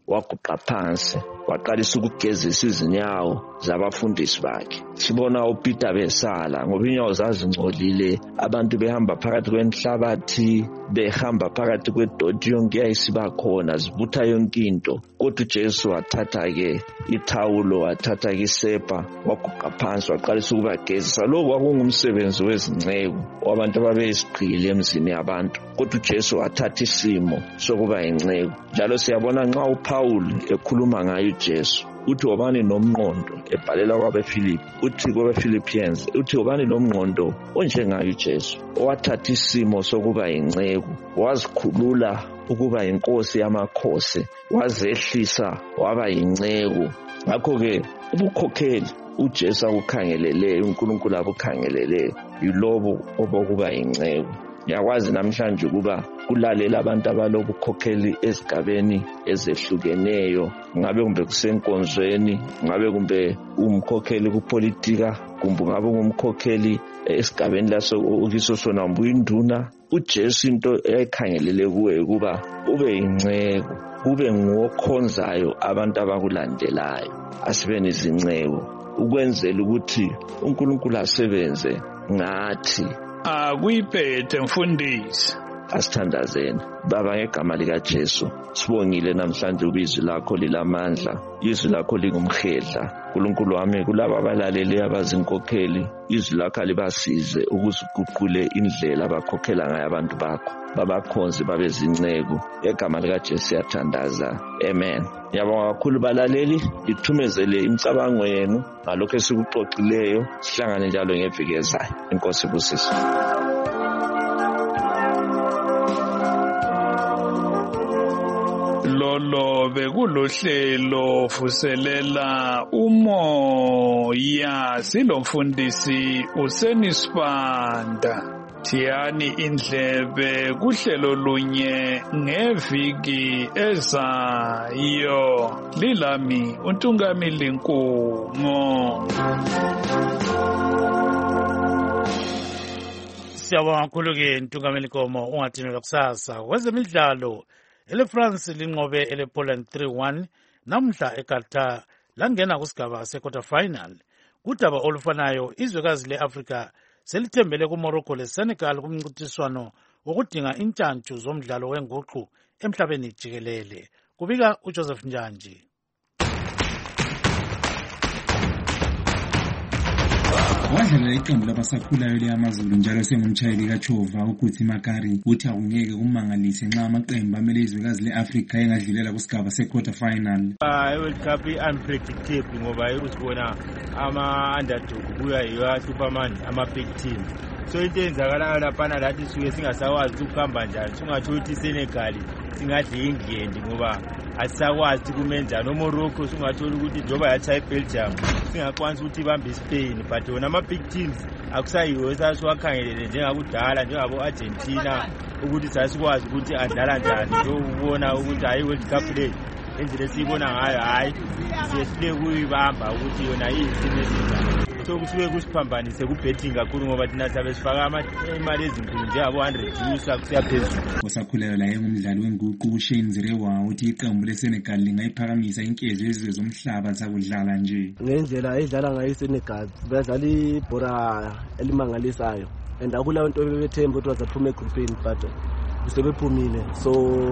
waguqa phansi waqalisa ukugezisa izinyawo zabafundisi bakhe. Sibona uPeter besala ngoba inyawo zazingcolile, abantu behamba phakathi kwenhlabathi, behamba phakathi kwedoti yonke yayisiba khona, zibutha yonke into. Kodwa uJesu wathatha-ke ithawulo, wathatha-ke isepa, waguqa phansi waqalisa ukubagezisa. Lokhu kwakungumsebenzi wezinceku wabantu ababeyisigqili emzini yabantu, kodwa uJesu wathatha isimo sokuba yinceku. Njalo siyabona nxa uPaul ekhuluma ngayo uJesu uthi wobani nomnqondo, ebhalela kwabeFilipi uthi kwabeFilipians uthi wobani nomnqondo onjengayo uJesu, owathatha isimo sokuba yinceku, wazikhulula ukuba yinkosi yamakhosi, wazehlisa waba yinceku. Ngakho-ke ubukhokheli uJesu akukhangeleleyo, uNkulunkulu akukhangeleleyo, yilobo obokuba yinceku. Ngiyakwazi namhlanje ukuba kulalela abantu abalobukhokheli ezigabeni ezehlukeneyo, ngabe kumbe kusenkonzweni, ngabe kumbe umkhokheli kupolitika, kumbe ngabe ngumkhokheli esigabeni laso ukiso sona uyinduna. uJesu into eyayikhangelele kuwe ukuba ube yinceku, ube ngokhonzayo abantu abakulandelayo. Asibeni izinceku ukwenzela ukuthi uNkulunkulu asebenze ngathi. Akuyiphethe mfundisi. Asithandazeni Baba, ngegama likaJesu sibongile namhlanje ubizwi lakho lilamandla, izwi lakho lingumhedla. Nkulunkulu wami, kulabo abalaleli abazinkokheli, izwi lakho libasize ukuguqule indlela abakhokhela ngayo abantu bakho, babakhonze babe zinceku. Ngegama likaJesu siyathandaza, amen. Ngiyabonga kakhulu balaleli, lithumezele imicabango yenu ngalokho esikuxoxileyo, sihlangane njalo ngeviki ezayo. Inkosi ibusise. Lolo bekulohlelo vuselela umoya, silomfundisi uSenisibanda. Thiyani indlebe kuhlelo lunye ngeviki ezayo. Lilami uNtungamili Nkumo. Siyabonga kakhulu-ke Ntungamili Nkomo, ungathinelwa kusasa. Kwezemidlalo, ele-France linqobe ele-Poland 3-1 namhla eQatar langena kusigaba se-quarter final. Kudaba olufanayo, izwekazi le-Afrika selithembele kuMorocco le-Senegal kumncintiswano wokudinga intshantshu zomdlalo wenguqu emhlabeni jikelele. Kubika uJoseph Njanji. Wadlala iqembu labasakhulayo leyamazulu njalo sengumtshayeli kaChova uGuti Makari uthi akungeke kumangalise nxa amaqembu amele izwekazi le-Afrika engadlulela kusigaba se-quarter final. I-World Cup i-unpredictable ngoba usibona ama-underdog kuya yiwa-Superman, ama-big team. So into enzakalayo laphana lathi suke singasakwazi ukuhamba njani, singatsho ukuthi iSenegal singadli indlendi ngoba asisakwazi kumenjani. Omorocco singathola ukuthi njengoba yatshaya iBelgium singakwanisa ukuthi ibambe iSpain, but wona ama-big teams akusayiwo esasiwakhangelele njengakudala njengabo-Argentina ukuthi sasikwazi ukuthi adlala njani. Njengokubona ukuthi hayi i-World Cup le endlela esiyibona ngayo hayi siyehlule kuyibamba ukuthi yona iyisimo esinjani. So kusuke kusiphambanise kubetting kakhulu ngoba thina sabe sifaka imali ezinkulu njengabo-100 usa kusiya phezulu. Osakhulayo laye ngumdlali wenguqu uShane Zirewa uthi iqembu leSenegal lingayiphakamisa inkezo yezizwe zomhlaba zakudlala nje. Ngendlela edlala ngayo iSenegal badlala ibhora elimangalisayo and akulayo nto bebethemba ukuthi bazaphuma egroupini but sebephumile. So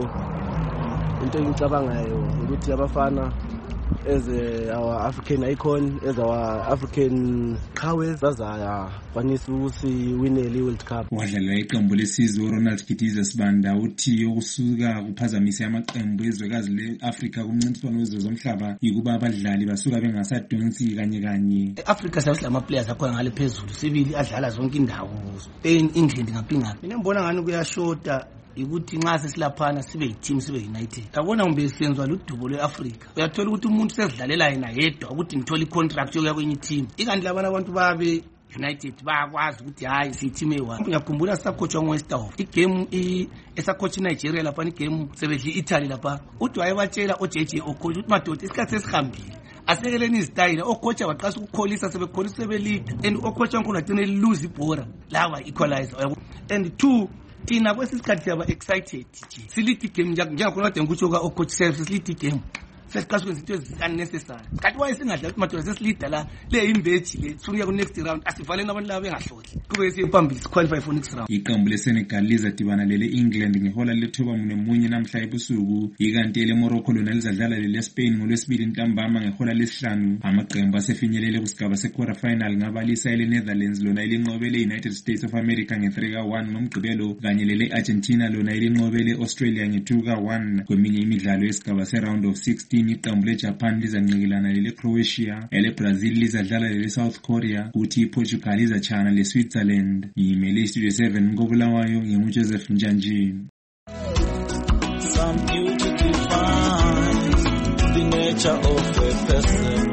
into engicabangayo ukuthi abafana as our African icon, as our African prowess, bazakwanisa ukuthi winele iWorld Cup. Wadlala iqembu lesizwe uRonald Kitiza Sibanda uthi ukusuka kuphazamise amaqembu ezwekazi le-Afrika kumncintiswano wezizwe zomhlaba yikuba abadlali basuka bengasadonsi kanye kanye. eAfrika sabe ama-players akhona ngale phezulu sibili adlala zonke indawo, Spain, England ngaphi ngaphi. Mina ngibona ngani kuyashota ukuthi nxa sesilaphana sibe yi-team sibe united. Yabona kumbe senzwa ludubo lwe-Afrika, uyathola ukuthi umuntu sesidlalela yena yedwa ukuthi ngithola i-contract yokuya kwenye team, ikanti labana abantu babe united bayakwazi ukuthi hayi siyi-team eyi-one. Ngiyakhumbula sisakhotshwa ngo-Westerhof igame esakhotsha iNigeria laphana, igame sebedla i-Italy lapha, uthi wayebatshela oJJ Okocha ukuthi madoda isikhathi sesihambile asekeleni izitayile. Okocha baqasa ukukholisa sebekholisa sebelida and okocha wankulu agcine lose ibhora lawa equalizer. And two, thina kwesisikhathi siyaba excited nje, silidi game njengakhona kade ngikutsho ka-ocoach self silidi game sesiqala ukwenza into unnecessary kanti wayesingadla ukuthi madoda sesilida la le imbeji le sukuya ku next round asivaleni abantu laba bengahlodli kube siphambili qualify for next round. Iqembu leSenegal lizadibana lele England ngehola lethoba munye namhla ebusuku, ikanti ele Morocco lona lizadlala lele Spain ngolwesibili ntambama ngehola lesihlanu. Amaqembu asefinyelele kusigaba se-quarter final ngabalisa ele Netherlands lona ilinqobele United States of America nge-3-1 nomgqibelo, kanye lele Argentina lona ilinqobele Australia nge-2-1. Kweminye imidlalo yesigaba se-round of 16 iqembu leJapan lizanqikelana lele Croatia, ele Brazil lizadlala lele South Korea, kuthi iPortugal izachana le Switzerland. Imele Studio 7 ngobulawayo nginguJoseph Njanjini. Some beauty defines the nature of a person.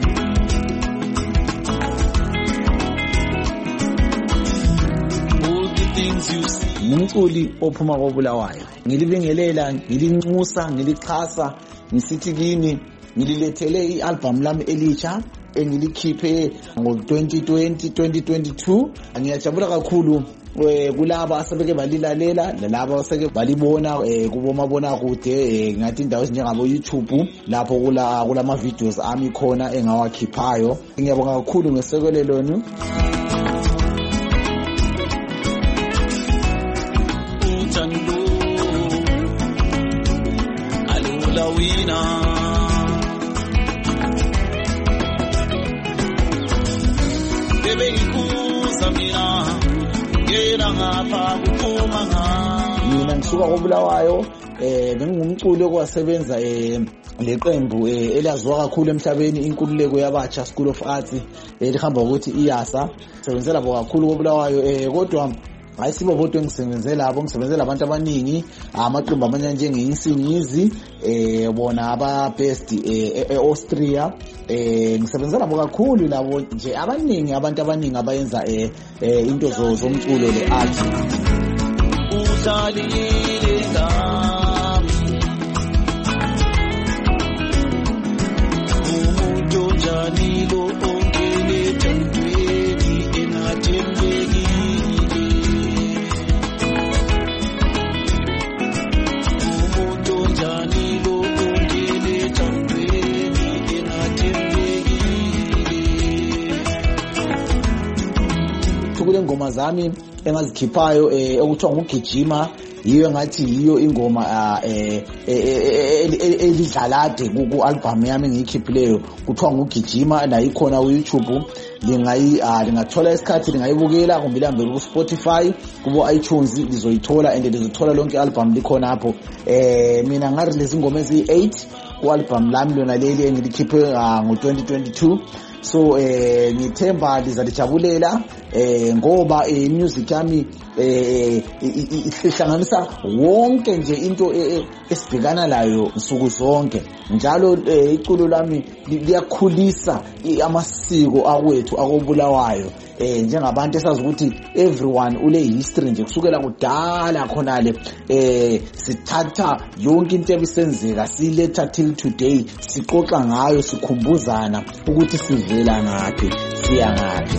All the things you see. Umculi ophuma kobulawayo ngilibingelela, ngilinxusa, ngilichasa, ngisithi kini ngililethele i-album lami elitsha engilikhiphe ngo-2022. Ngiyajabula kakhulu kulaba asebeke balilalela nalabo aseke balibona kubomabona kude ngathi indawo ezinjengabo YouTube lapho kulama videos ami khona engawakhiphayo. Ngiyabonga kakhulu ngesekelelo lenu. Mina ngisuka kobulawayo, bengingumculi okwasebenza leqembu elaziwa kakhulu emhlabeni inkululeko yabatsha School of Arts elihamba ukuthi iyasa. Sebenzela bo kakhulu kobulawayo kodwa ayisibo bodwa engisebenzela abo, ngisebenzela abantu abaningi, amaqembu amanye njengeinsinyizi bona aba best eAustria, ngisebenzela bo kakhulu labo nje abaningi, abantu abaningi abayenza into zomculo le art. Udlalile ngami umuntu njani lo ongene thandweni engathembekile, umuntu njani lo ongene thandweni engathembekile. Kule ngoma zami engazikhiphayo okuthiwa ngugijima, yiyo ngathi yiyo ingoma elidlalade ku-album yami engiyikhiphileyo, kuthiwa ngugijima, nayikhona ku-YouTube. Lingathola isikhathi lingayibukela, kumbe lihambe ku-Spotify, kubo-iTunes lizoyithola, and lizothola lonke i-album likhona apho. Mina ngarelease ingoma eziyi-8 ku-album lami lona leli engilikhiphe ngo-2022. So ngithemba lizalijabulela ngoba music yami ihlanganisa wonke nje into esibhekana layo nsuku zonke. Njalo iculo lami liyakhulisa amasiko akwethu akobulawayo, njengabantu esazi ukuthi everyone ule history nje kusukela kudala khonale. Sithatha yonke into ebisenzeka siletha till today, sixoxa ngayo, sikhumbuzana ukuthi sivela ngaphi siya ngaphi.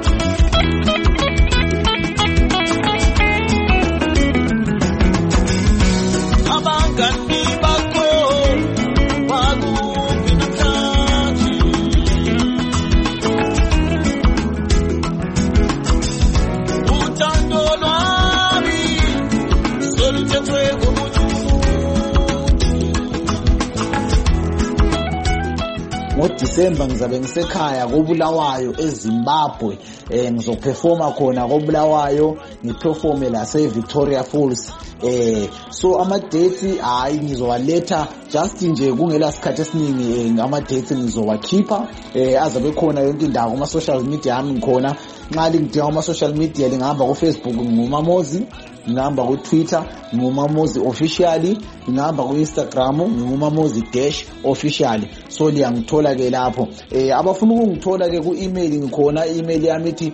NgoDisemba ngizabe ngisekhaya kobulawayo eZimbabwe, ngizoperforma khona kobulawayo, ngiperforme la seVictoria Falls. So ama-dates hayi ngizowaletha just nje kungela sikhathi esiningi, ama-dates ngizowakhipha azabe khona yonke indawo kuma-social media ami ngikhona. Nxa lingidinga kuma-social media lingahamba ku-Facebook nguMamozi, ngihamba ku-Twitter nguMamozi officially, ngihamba ku-Instagram nguMamozi-official. So liyangithola ke lapho. Abafuna ukungithola ke ku-email ngikhona, i-email yami ithi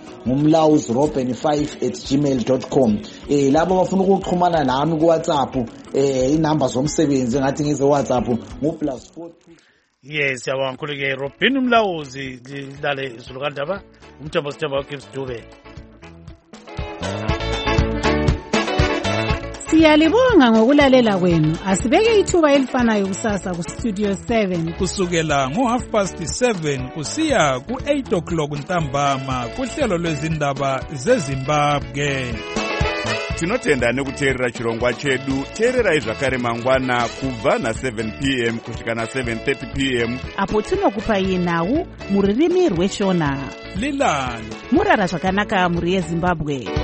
ngumlawuzirobben5@gmail.com. Labo abafuna ukuxhumana nami ku-WhatsApp, inamba zomsebenzi ngathi ngize WhatsApp ngu+42. Yes, yabonga kakhulu ke Robin Mlawuzi lidlale izulu kandaba umthembo sithemba uGibbs Dube. Siyalibonga ngokulalela kwenu. Asibeke ithuba elifanayo kusasa ku Studio 7 kusukela ngo7:30 kusiya ku8 o'clock ntambama kuhlelo lwezindaba zeZimbabwe. Tinotenda nekuteerera chirongwa chedu. Teererai zvakare mangwana kubva na7 p.m. kusvika na7:30 p.m. apo tinokupai nhau muririmi rweshona. Lilani murara zvakanaka muri yeZimbabwe.